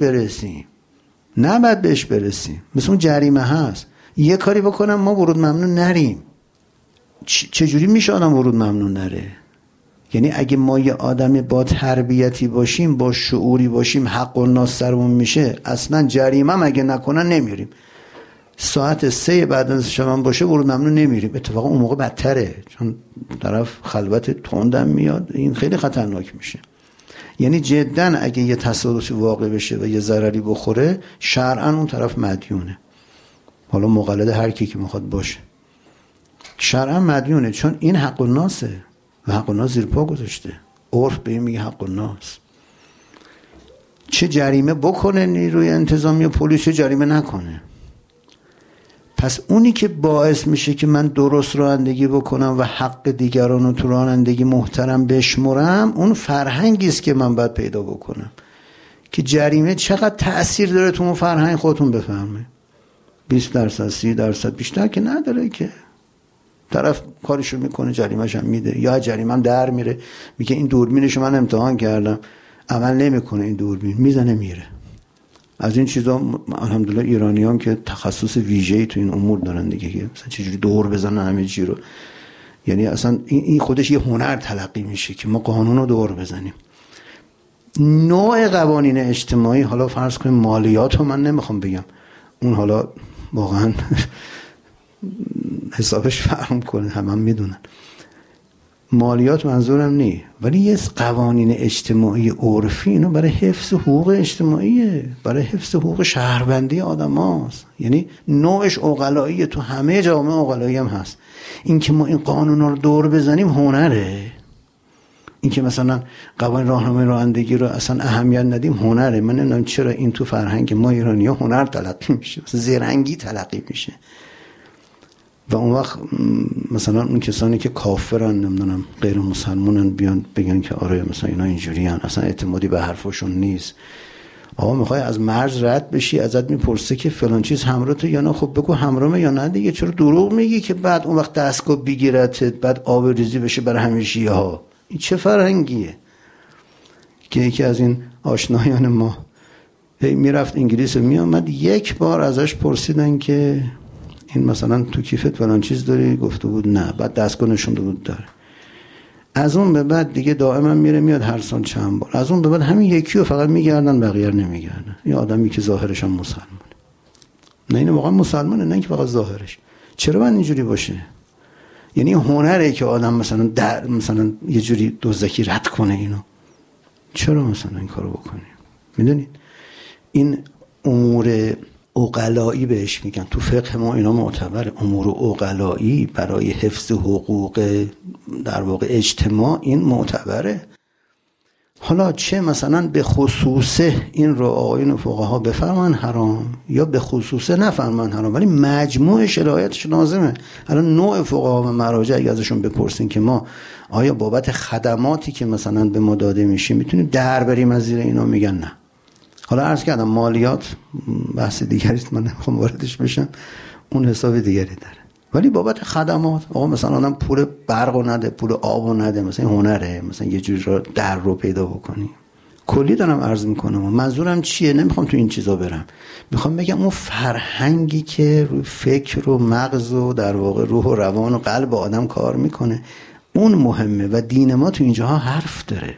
برسیم. مثل اون جریمه هست. یه کاری بکنم ما ورود ممنوع نریم. چجوری میشه آدم ورود ممنوع نره؟ یعنی اگه ما یه آدم با تربیتی باشیم، با شعوری باشیم، حق الناس سرمون میشه، اصلا جریمه هم اگه نکنن نمیریم. ساعت 3 بعد از شام باشه ورود ممنوع نمیریم. اتفاقا اون موقع بدتره، چون طرف خلوت تندم میاد، این خیلی خطرناک میشه. یعنی جدا اگه یه تصادفی واقع بشه و یه ضرری بخوره، شرعاً اون طرف مدیونه. حالا مقلد هر کی که میخواد باشه، شرعاً مدیونه، چون این حق الناسه و حق الناس زیر پا گذاشته. عرف به این میگه حق الناس. چه جریمه بکنه نیروی انتظامی و پلیس، چه جریمه نکنه. پس اونی که باعث میشه که من درست رانندگی بکنم و حق دیگران رو تو رانندگی محترم بشمرم، اون فرهنگی است که من باید پیدا بکنم که جریمه چقدر تأثیر داره تو اون فرهنگ. خودتون بفهمه 20% 30% بیشتر که نداره، که طرف کارشو میکنه جریمه‌ش هم میده، یا جریمه هم در میره، میگه این دوربینشو من امتحان کردم عمل نمیکنه، این دوربین میزنه میره. از این چیزا الحمدلله ایرانیان که تخصص ویژه‌ای تو این امور دارن دیگه، که مثلا چجوری دور بزنن همه چی رو. یعنی اصلا این خودش یه هنر تلقی میشه که ما قانون رو دور بزنیم. نوع قوانین اجتماعی، حالا فرض کنیم مالیات رو من نمیخوام بگم، اون حالا واقعا حسابش فرق کنه، هم میدونن مالیات منظورم نی، ولی یه قوانین اجتماعی عرفی، اینو برای حفظ حقوق اجتماعیه، برای حفظ حقوق شهروندی آدم هاست. یعنی نوعش عقلاییه، تو همه جامعه عقلایی هم هست. این که ما این قانون رو دور بزنیم هنره، این که مثلا قوانین راهنمای رانندگی رو اصلا اهمیت ندیم هنره. من نمیدونم چرا این تو فرهنگ ما ایرانی‌ها هنر تلقی میشه، مثلا زرنگی تلقی میشه. و اون وقت مثلا اون کسانی که کافرن، نمیدونم غیر مسلمانن، بیان بگن که آره مثلا اینا اینجوریان، اصلا اعتمادی به حرفشون نیست. آقا میخوای از مرز رد بشی، ازت میپرسه که فلان چیز همراهته یا نه، خب بگو همراهه یا نه دیگه. چرا دروغ میگی که بعد اون وقت دستگاه بگیرتت، بعد آب ریزی بشه برای همه شیعه ها؟ این چه فرهنگیه؟ که یکی از این آشنایان ما میرفت انگلیس و میامد، یک بار ازش پرسیدن که این مثلا تو کیفت فلان چیز داری؟ گفته بود نه. بعد دستگاه نشونده بود داره. از اون به بعد دیگه دائما میره میاد، هر سال چند بار. از اون به بعد همین یکی رو فقط میگردن، بقیه رو نمیگردن. یه آدمی که ظاهرش هم مسلمانه، نه این واقعا مسلمانه، نه اینکه فقط ظاهرش. چرا باید اینجوری باشه؟ یعنی هنره که آدم مثلا یه جوری دزدکی رد کنه اینو. چرا مثلا این کارو بکنیم؟ میدونید این امور عقلایی بهش میگن تو فقه ما، اینا معتبره. امور عقلایی برای حفظ حقوق در واقع اجتماع، این معتبره. حالا چه مثلا به خصوصه این رو آقایون فقها بفرمان حرام یا به خصوصه نفرمان حرام، ولی مجموع شرایطش لازمه. الان نوع فقها و مراجع اگه ازشون بپرسین که ما آیا بابت خدماتی که مثلا به ما داده میشه میتونیم در بریم از زیر اینا، میگن نه. حالا عرض کردم مالیات بحث دیگری است، من نمیخوام واردش بشم، اون حساب دیگری داره. ولی بابت خدمات، آقا مثلا آدم پول برقو نده، پول آبو نده، مثلا هنره، مثلا یه جوری رو در رو پیدا بکنی. کلی دارم عرض میکنم. منظورم چیه؟ نمیخوام تو این چیزا برم، میخوام بگم اون فرهنگی که روی فکر و مغز و در واقع روح و روان و قلب آدم کار میکنه، اون مهمه. و دین ما تو اینجاها حرف داره.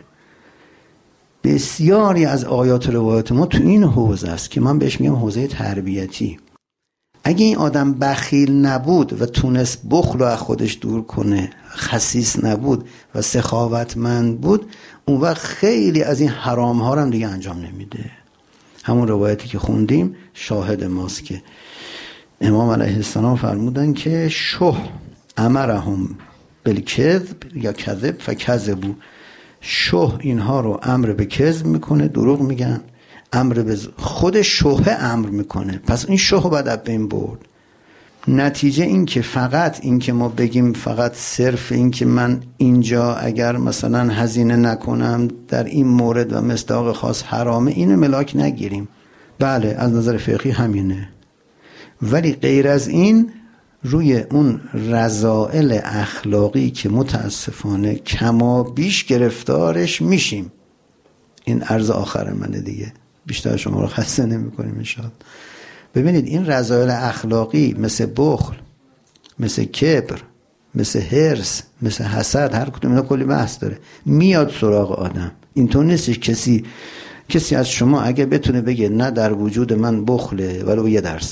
بسیاری از آیات و روایات ما تو این حوزه است که من بهش میگم حوزه تربیتی. اگه این آدم بخیل نبود و تونست بخل رو از خودش دور کنه، خسیس نبود و سخاوتمند بود، اون وقت خیلی از این حرام ها رو هم دیگه انجام نمیده. همون روایتی که خوندیم شاهد ماست که امام علیه السلام فرمودن که شه امرهم بالکذب یا کذب فکذبوا. شه اینها رو امر به کذب میکنه، دروغ میگن. امر به خود شه امر میکنه، پس این شه باید از بین برد. نتیجه این که فقط این که ما بگیم فقط صرف این که من اینجا اگر مثلا هزینه نکنم در این مورد و مصداق خاص حرامه، اینو ملاک نگیریم. بله از نظر فقهی همینه، ولی غیر از این روی اون رذائل اخلاقی که متاسفانه کما بیش گرفتارش میشیم. این عرض آخر منه دیگه، بیشتر شما رو خسته نمی کنیم انشاءالله. ببینید این رذائل اخلاقی مثل بخل، مثل کبر، مثل حرص، مثل حسد، هر کدوم اینا کلی بحث داره، میاد سراغ آدم. اینطور نیستش کسی از شما اگه بتونه بگه نه در وجود من بخله ولو 1%،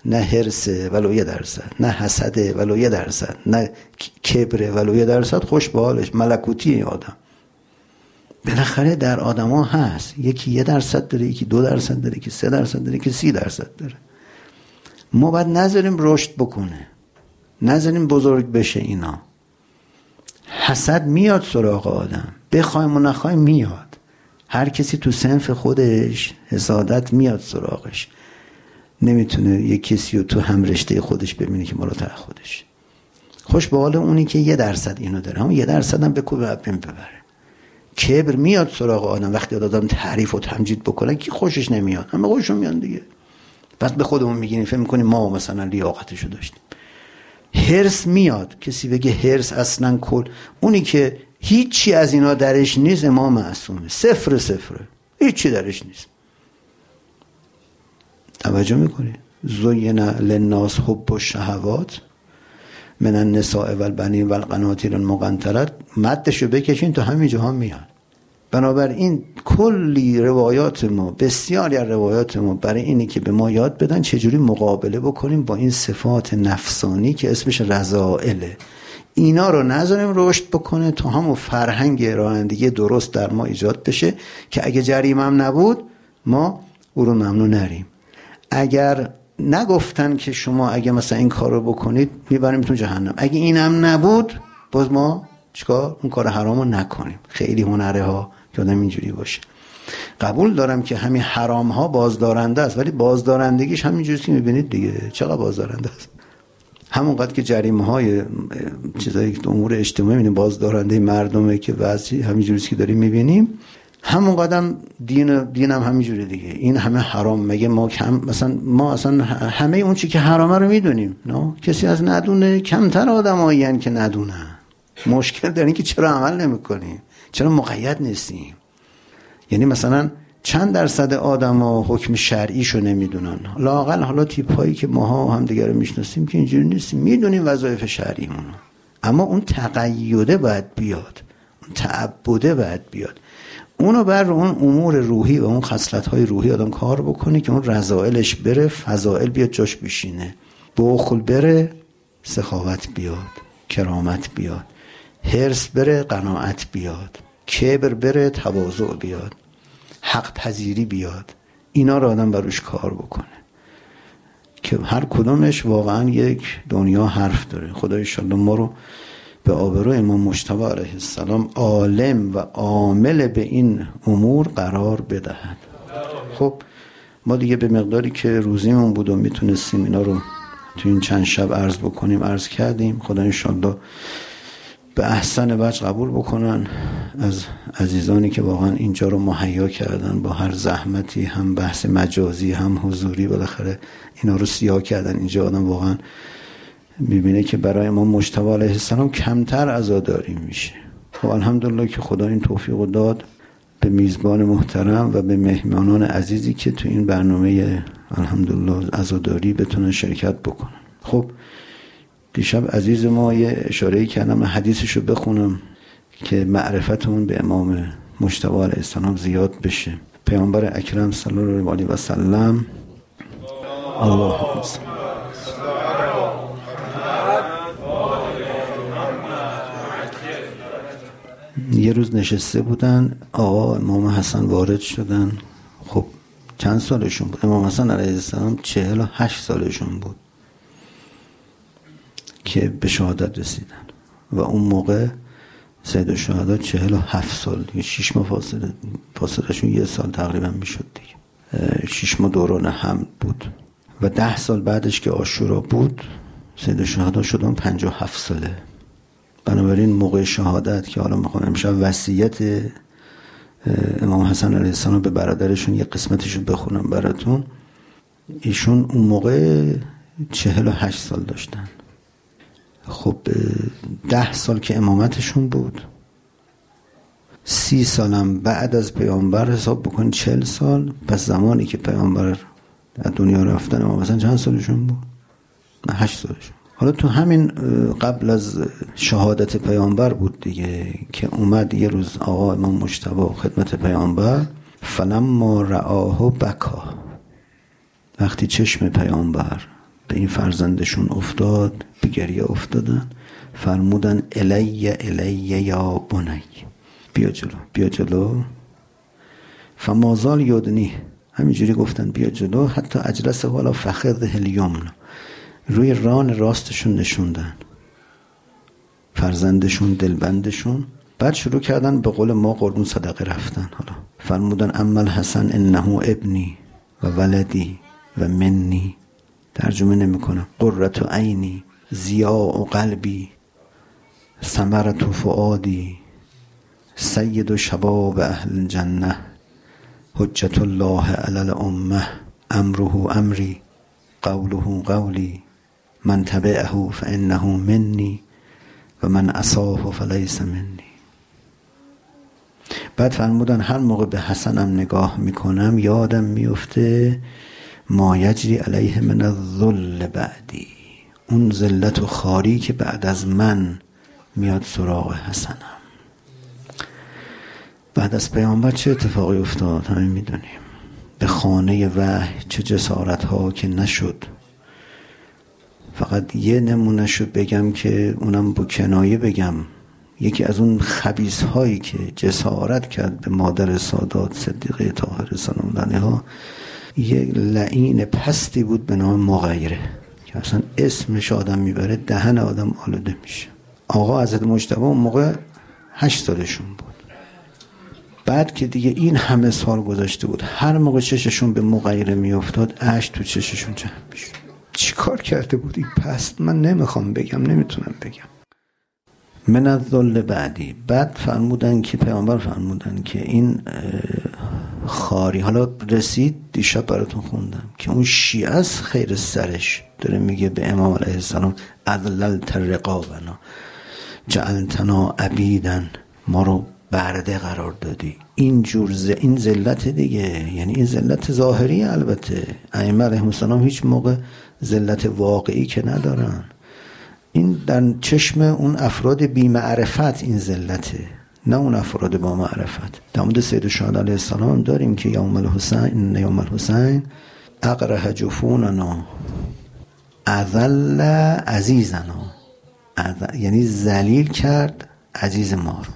نه حرسه ولو 1%، نه حسده ولو 1%، نه کبره ولو 1%، خوش به حالش، ملکوتی این آدم. بالاخره در آدم ها هست، یکی 1% داره، یکی 2% داره، یکی 3% داره، یکی 30% داره. ما باید نذاریم رشد بکنه، نذاریم بزرگ بشه. اینا حسد میاد سراغ آدم، بخوایم و نخوایم میاد. هر کسی تو صنف خودش حسادت میاد سراغش. نمیتونه یک کسی رو تو هم رشته خودش ببینه که بالاتر خودش. خوش به حال اونی که 1% اینو داره، همون 1% هم بکوبه ببره. کبر میاد سراغ آدم وقتی آدم تعریف و تمجید بکنه که خوشش نمیاد، همه خوششون میاد دیگه. بعد به خودمون میگیم فکر میکنیم ما مثلا لیاقتشو داشتیم. حرص میاد، کسی بگه حرص اصلا کل، اونی که هیچی از اینا درش نیست امام معصومه، صفر، هیچی درش نیست. توجه میکنی؟ زین للناس حب الشهوات من النساء والبنین والقناطیر المقنطره، مدشو بکشین تو همین جهان میاد. بنابراین کلی روایات ما، بسیاری از روایات ما برای اینی که به ما یاد بدن چجوری مقابله بکنیم با این صفات نفسانی که اسمش رذائله. اینا رو نذاریم رشد بکنه تا همون فرهنگ رانندگی درست در ما ایجاد بشه که اگه جریمه هم نبود ما او رو ممنون نریم. اگر نگفتن که شما اگه مثلا این کار رو بکنید میبریمتون جهنم، اگه اینم نبود باز ما چیکار؟ اون کار حرام رو نکنیم. خیلی هنره ها که آدم اینجوری باشه. قبول دارم که همین حرام ها بازدارنده است، ولی بازدارندگیش همینجوری که میبینید دیگه. چقدر بازدارنده است؟ همونقدر که جریمه های چیزایی که امور اجتماعی میبینیم بازدارنده مردمه که وضعی همینجوری که داریم میبینیم، همون قدم دینم همینجوری دیگه. این همه حرام، مگه ما کم مثلا ما اصلا همه اون چی که حرامه رو میدونیم؟ نه، کسی از ندونه کمتر آدمایی هستن که ندونن. مشکل در این که چرا عمل نمیکنیم، چرا مقید نیستیم. یعنی مثلا چند درصد آدما حکم شرعیشو نمیدونن، لااقل حالا تیپایی که ماها هم دیگه رو میشناسیم که اینجوری نیستیم، میدونیم وظایف شرعیمونو، اما اون تقیده باید بیاد، اون تعبده باید بیاد. اونو بر اون امور روحی و اون خصلت‌های روحی آدم کار بکنه که اون رذائلش بره، فضائل بیاد جاش بشینه. بخل بره، سخاوت بیاد، کرامت بیاد. حرص بره، قناعت بیاد. کبر بره، تواضع بیاد. حق پذیری بیاد. اینا رو آدم بروش کار بکنه که هر کدومش واقعا یک دنیا حرف داره. خدا انشالله ما رو به آبروی امام مجتبی علیه السلام عالم و عامل به این امور قرار بدهد. خب ما دیگه به مقداری که روزیمون بود و میتونستیم اینا رو تو این چند شب عرض بکنیم عرض کردیم. خدا انشالله به احسن وجه قبول بکنن از عزیزانی که واقعا اینجا رو مهیا کردن، با هر زحمتی، هم بحث مجازی هم حضوری، بالاخره اینا رو سیاه کردن. اینجا آدم واقعا میبینه که برای ما مجتبی علیه السلام کمتر عزاداری میشه. خب الحمدلله که خدا این توفیق داد به میزبان محترم و به مهمانان عزیزی که تو این برنامه الحمدلله عزاداری بتونن شرکت بکنن. خب دیشب عزیز ما یه اشاره‌ای کردم، من حدیثشو بخونم که معرفتمون به امام مجتبی علیه السلام زیاد بشه. پیامبر اکرم صلی الله علیه و سلم اللهم صل یه روز نشسته بودن، آقا امام حسن وارد شدن. خب چند سالشون بود؟ امام حسن علیه السلام 48 سالشون بود که به شهادت رسیدن و اون موقع سید الشهدا 47 سال، 6 ماه فاصلهشون 1 سال تقریبا میشد دیگه. 6 ماه دوران حمل بود و 10 سال بعدش که عاشورا بود سید الشهدا شدن 57 ساله. بنابراین موقع شهادت که حالا میخوام امشب وصیت امام حسن علیه السلام به برادرشون یه قسمتشو بخونم براتون، ایشون اون موقع 48 سال داشتن. خب 10 سال که امامتشون بود، 30 سالم بعد از پیامبر حساب بکن 40 سال. پس زمانی که پیامبر از دنیا رفتن امام حسن چند سالشون بود؟ 8 سالشون. حالا تو همین قبل از شهادت پیامبر بود دیگه که اومد یه روز آقا امام مجتبی خدمت پیامبر، فلما رآه بکا، وقتی چشم پیامبر به این فرزندشون افتاد به گریه افتادن، فرمودن الی یا بنی، بیا جلو. فمازال یدنی، همینجوری گفتن بیا جلو، حتی اجلسه والا فخذه الیمن، روی ران راستشون نشوندن فرزندشون، دلبندشون. بعد شروع کردن به قول ما قربون صدقه رفتن. حالا فرمودن اما الحسن انه ابنی و ولدی و منی، ترجمه نمی کنم، قرة عینی، ضیاء قلبی، ثمرة فؤادی، سید شباب اهل الجنه، حجت الله علی الامه، امره امری، قوله قولی، من تبعه فانه منی و من عصاه فلیس منی. بعد فرمودن هر موقع به حسنم نگاه میکنم یادم میفته ما یجری علیه من الذل بعدی، اون ذلت و خواری که بعد از من میاد سراغ حسنم. بعد از پیامبر چه اتفاقی افتاد همین میدونیم. به خانه وحی چه جسارت ها که نشد. فقط یه نمونه شد بگم که اونم با کنایه بگم، یکی از اون خبیث هایی که جسارت کرد به مادر سادات صدیقه طاهره سلام علیها، یک لعین پستی بود به نام مغیره که اصلا اسمش آدم میبره دهن آدم آلوده میشه. آقا حضرت مجتبی اون موقع 8 سالشون بود. بعد که دیگه این همه سال گذشته بود، هر موقع چششون به مغیره میافتاد اشک تو چششون جمع میشد. چی کار کرده بود این پست؟ من نمیخوام بگم، نمیتونم بگم. من الذل بعدی. بعد فرمودن که پیامبر فرمودن که این خاری، حالا رسید دیشب براتون خوندم که اون شیعه از خیر سرش داره میگه به امام علیه السلام اذللت رقابنا جعلتنا عبیدن، ما رو برده قرار دادی. این ذلت دیگه، یعنی این ذلت ظاهری. البته ائمه علیهم السلام هیچ موقع ذلت واقعی که ندارن، این در چشم اون افراد بی معرفت این ذلته، نه اون افراد با معرفت. در مورد سید الشهدا علیه السلام داریم که یوم الحسین اقرح جفوننا اذل عزیزنا، یعنی ذلیل کرد عزیز ما رو.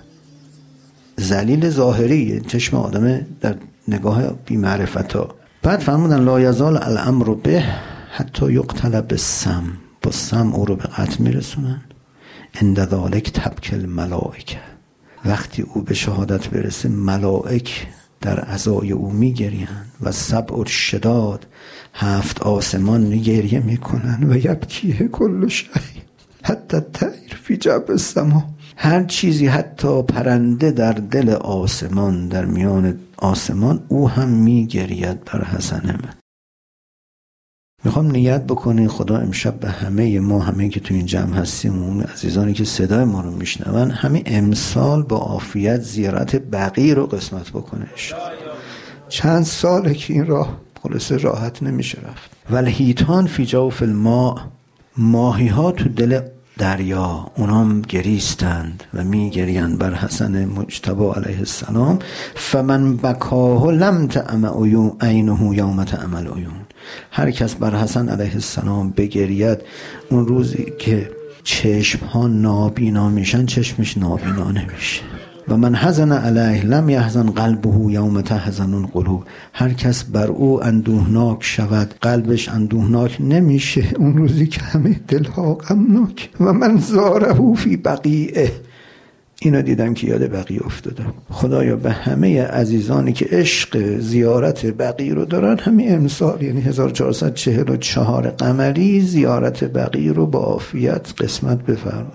ذلیل ظاهری چشم آدم در نگاه بی معرفت ها. بعد فرمودن لا یزال الامر به حتی یقتل بالسم، با سم او رو به قتل میرسونن. عند ذالک تبکی الملائکه، وقتی او به شهادت برسه ملائک در عزای او میگرین. و سبع الشداد، 7 آسمان گریه میکنن. و یبکیه کل شیء حتی الطیر فی جوف السما، هر چیزی حتی پرنده در دل آسمان، در میان آسمان، او هم میگرید بر حسن من. میخوام نیت بکنین خدا امشب به همه ما، همه که تو این جمع هستیم، اون عزیزانی که صدای ما رو میشنون، همین امسال با عافیت زیارت بقیع رو قسمت بکنه. چند ساله که این راه خلاصه راحت نمیشه رفت. والحیتان فی جوف الماء، ماهی ها تو دل دریا، اونام گریستند و میگریند بر حسن مجتبی علیه السلام. فمن بکاه لم تعم عینه یوم تعم العیون، هر کس بر حسن علیه السلام بگرید اون روزی که چشم ها نابینا میشن چشمش نابینا نمیشه. و من حزن علیه لم یحزن قلبه یوم تحزن القلوب، هر کس بر او اندوهناک شود قلبش اندوهناک نمیشه اون روزی که همه دلها غمناک. و من زاره فی بقیعه، اینو دیدم که یاد بقیع افتادم. خدایا به همه عزیزانی که عشق زیارت بقیع رو دارن، همین امسال یعنی 1444 قمری زیارت بقیع رو با عافیت قسمت بفرما.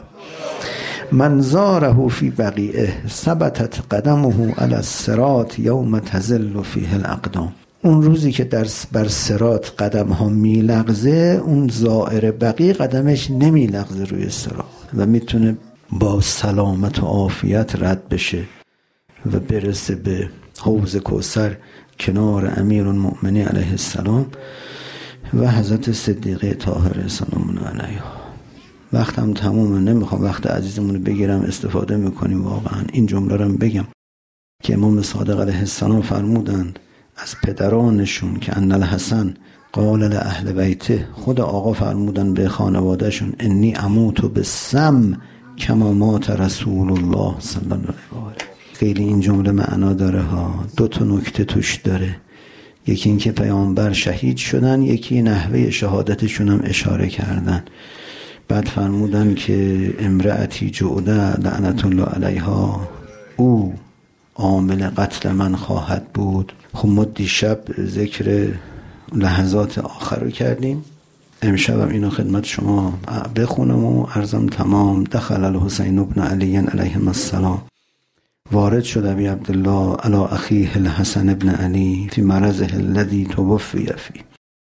من زاره فی بقیعه ثبتت قدمه علی الصراط یوم تزل فیه الاقدام، اون روزی که بر صراط قدم ها میلغزه، اون زائر بقیع قدمش نمیلغزه روی صراط و میتونه با سلامت و عافیت رد بشه و برسه به حوض کوثر کنار امیرالمؤمنین علیه السلام و حضرت صدیقه طاهره سلام علیها. وقتم تمومه، نمیخوام وقت عزیزمون رو بگیرم، استفاده میکنیم. واقعا این جمله رو بگم که امام صادق علیه السلام فرمودند از پدرانشون که ان الحسن قال لأهل بیته، خود آقا فرمودن به خانوادهشون انی اموت بالسم کما مات رسول الله صلی الله علیه و آله. خیلی این جمله معنا داره ها، 2 تا نکته توش داره. یکی این که پیامبر شهید شدن، یکی نحوه شهادتشون هم اشاره کردن. بعد فرمودن که امرأتی جعده لعنت الله علیها، او عامل قتل من خواهد بود. خب ما دیشب ذکر لحظات آخر رو کردیم، امشب هم اینو خدمت شما بخونم و عرضم تمام. دخل الحسین بن علی علیهم السلام، وارد شد ابی عبدالله علی اخیه الحسن بن علی فی مرضه الذی توفی فیه.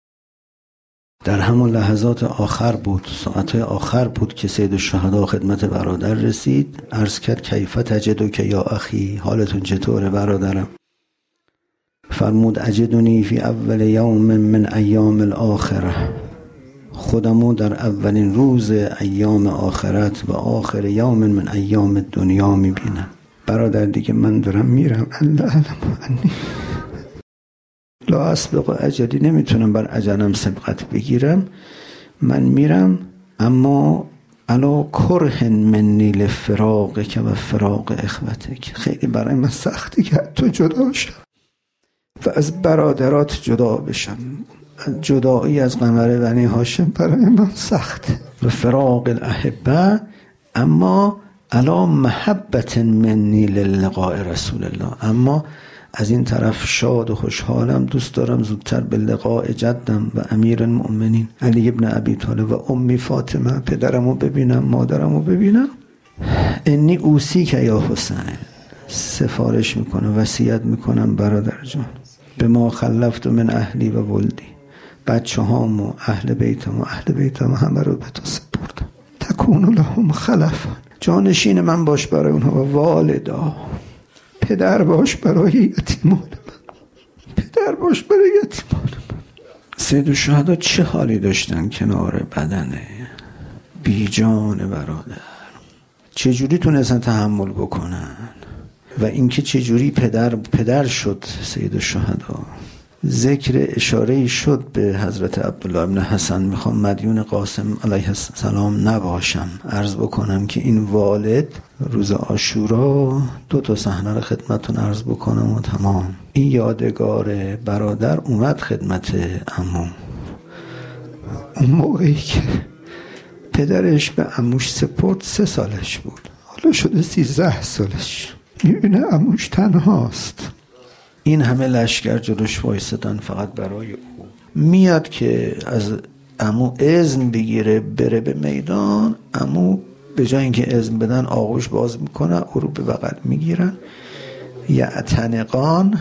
در همون لحظات آخر بود، ساعت آخر بود که سید الشهدا خدمت برادر رسید. عرض کرد کیف تجدک یا اخی، حالتون چطوره برادرم؟ فرمود اجدنی فی اول یوم من ایام الاخره، خودمو در اولین روز ایام آخرت و آخر یوم من ایام دنیا میبینم. برادر دیگه من دارم میرم، الله علم انی لا اسبق اجلی، نمیتونم بر اجلم سبقت بگیرم، من میرم. اما علا کره منی لفراقک و فراق اخوتک، خیلی برای من سختی که تو جدا شم و از برادرات جدا بشم. جدایی از قمر بنی هاشم برای من سخته. و فراق الاحبه، اما علا محبت منی للقاء رسول الله، اما از این طرف شاد و خوشحالم، دوست دارم زودتر به لقاء جدم و امیر المؤمنین علی ابن ابی طالب و امی فاطمه، پدرمو ببینم، مادرمو ببینم. انی اوسی که یا حسین، سفارش میکنم، وصیت میکنم برادر جان، به ما خلفت من اهلی و ولدی، بچه هام و اهل بیتم همه رو به تو سپردم. تکون لهم خلفا، جانشین من باش برای اونها، و والدا، پدر باش برای یتیمان من، پدر باش برای یتیمان من. سید الشهدا چه حالی داشتن کنار بدن بیجان برادر، چجوری تونستن تحمل بکنن و اینکه چجوری پدر شد سید الشهدا. ذکر اشاره‌ای شد به حضرت عبدالله ابن حسن، میخوام مدیون قاسم علیه السلام نباشم، عرض بکنم که این والد روز عاشورا 2 تا صحنه رو خدمتتون عرض بکنم و تمام. این یادگار برادر اومد خدمت عمو، اون موقعی که پدرش به عموش سپرد 3 سالش بود، حالا شده 13 سالش، میبینه عموش تنهاست. این همه لشکر جلوش وایستدن فقط برای او. میاد که از عمو اذن بگیره بره به میدان، عمو به جای اینکه اذن بدن آغوش باز میکنه، او رو به بغل میگیرن، یعتنقان،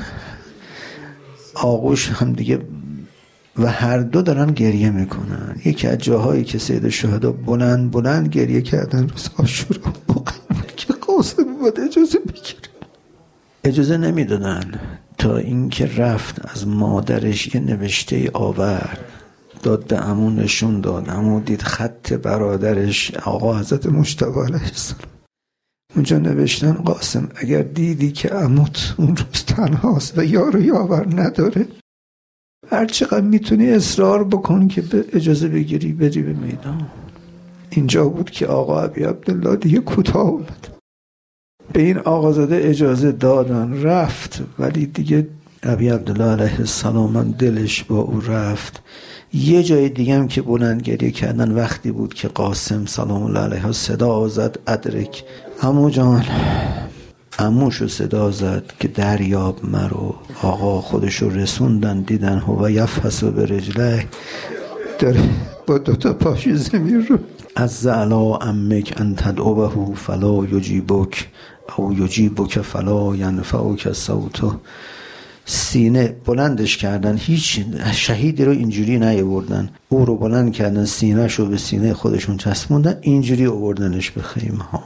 آغوش هم دیگه، و هر دو دارن گریه میکنن. یکی از جاهایی که سید الشهدا بلند گریه کردن روز عاشورا که قاسم بود اجازه بگیره، اجازه نمیدادن، تا اینکه رفت از مادرش یه نوشته آورد داد به عمو، نشون داد. عمو دید خط برادرش آقا حضرت مجتبی علیه السلام، اونجا نوشتن قاسم اگر دیدی که عموت اون روز تنهاست و یار و یاور نداره، هر چقدر میتونی اصرار بکن که به اجازه بگیری بری به میدان. اینجا بود که آقا ابی عبدالله دیگه کوتاه اومد، به این آقازاده اجازه دادن رفت، ولی دیگه ابی عبدالله علیه السلام من دلش با او رفت. یه جای دیگه هم که بلند گریه کردن وقتی بود که قاسم سلام الله علیه صدا زد ادرک، عمو جان، عموشو صدا زد که دریاب مرو. آقا خودشو رسوندن، دیدن هو یفحصو به رجله، داره با 2 تا پاش زمین رو. از علا امک ان تدعوه فلا یجیبک او یجیبک فلا ینفعک صوته. سینه بلندش کردن، هیچ شهیدی رو اینجوری نیاوردن، او رو بلند کردن، سینه شو به سینه خودشون چسبوندن، اینجوری آوردنش به خیمه ها.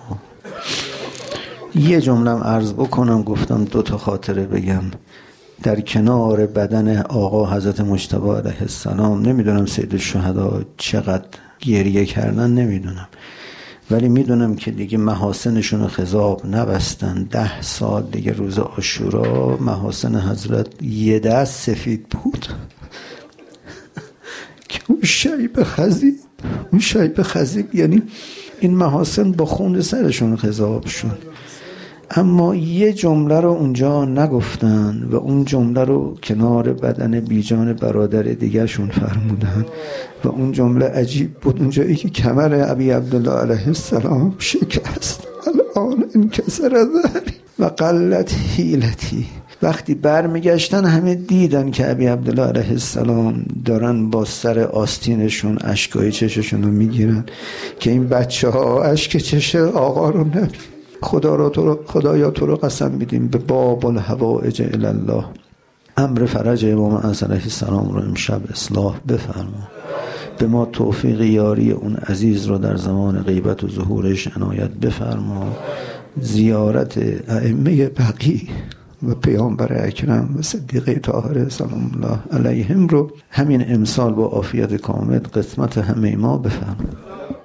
یه جمله عرض بکنم، گفتم 2 تا خاطره بگم. در کنار بدن آقا حضرت مجتبی علیه السلام، نمیدونم سید الشهدا چقدر گریه کردن نمیدونم، ولی میدونم که دیگه محاسنشون خضاب نبستن. 10 سال دیگه روز عاشورا محاسن حضرت یه دست سفید بود. اون شیب خضیب یعنی این محاسن با خون سرشون خضاب شد، اما یه جمله رو اونجا نگفتن و اون جمله رو کنار بدن بیجان برادر دیگرشون فرمودن و اون جمله عجیب بود. اونجایی که کمر ابی عبدالله علیه السلام شکست، الان انکسر ذری و قلت حیلتی. وقتی برمیگشتن همه دیدن که ابی عبدالله علیه السلام دارن با سر آستینشون اشکای چششون رو میگیرن که این بچه ها اشک چش آقا رو نبید. خدایا تو رو قسم میدیم به باب الحوائج الی الله، امر فرج امام اعظم علیه السلام رو امشب اصلاح بفرما، به ما توفیق یاری اون عزیز رو در زمان غیبت و ظهورش عنایت بفرما، زیارت ائمه بقی و پیامبر اکرم و صدیقه طاهره سلام الله علیهم رو همین امسال با عافیت کامل قسمت همه ما بفرما.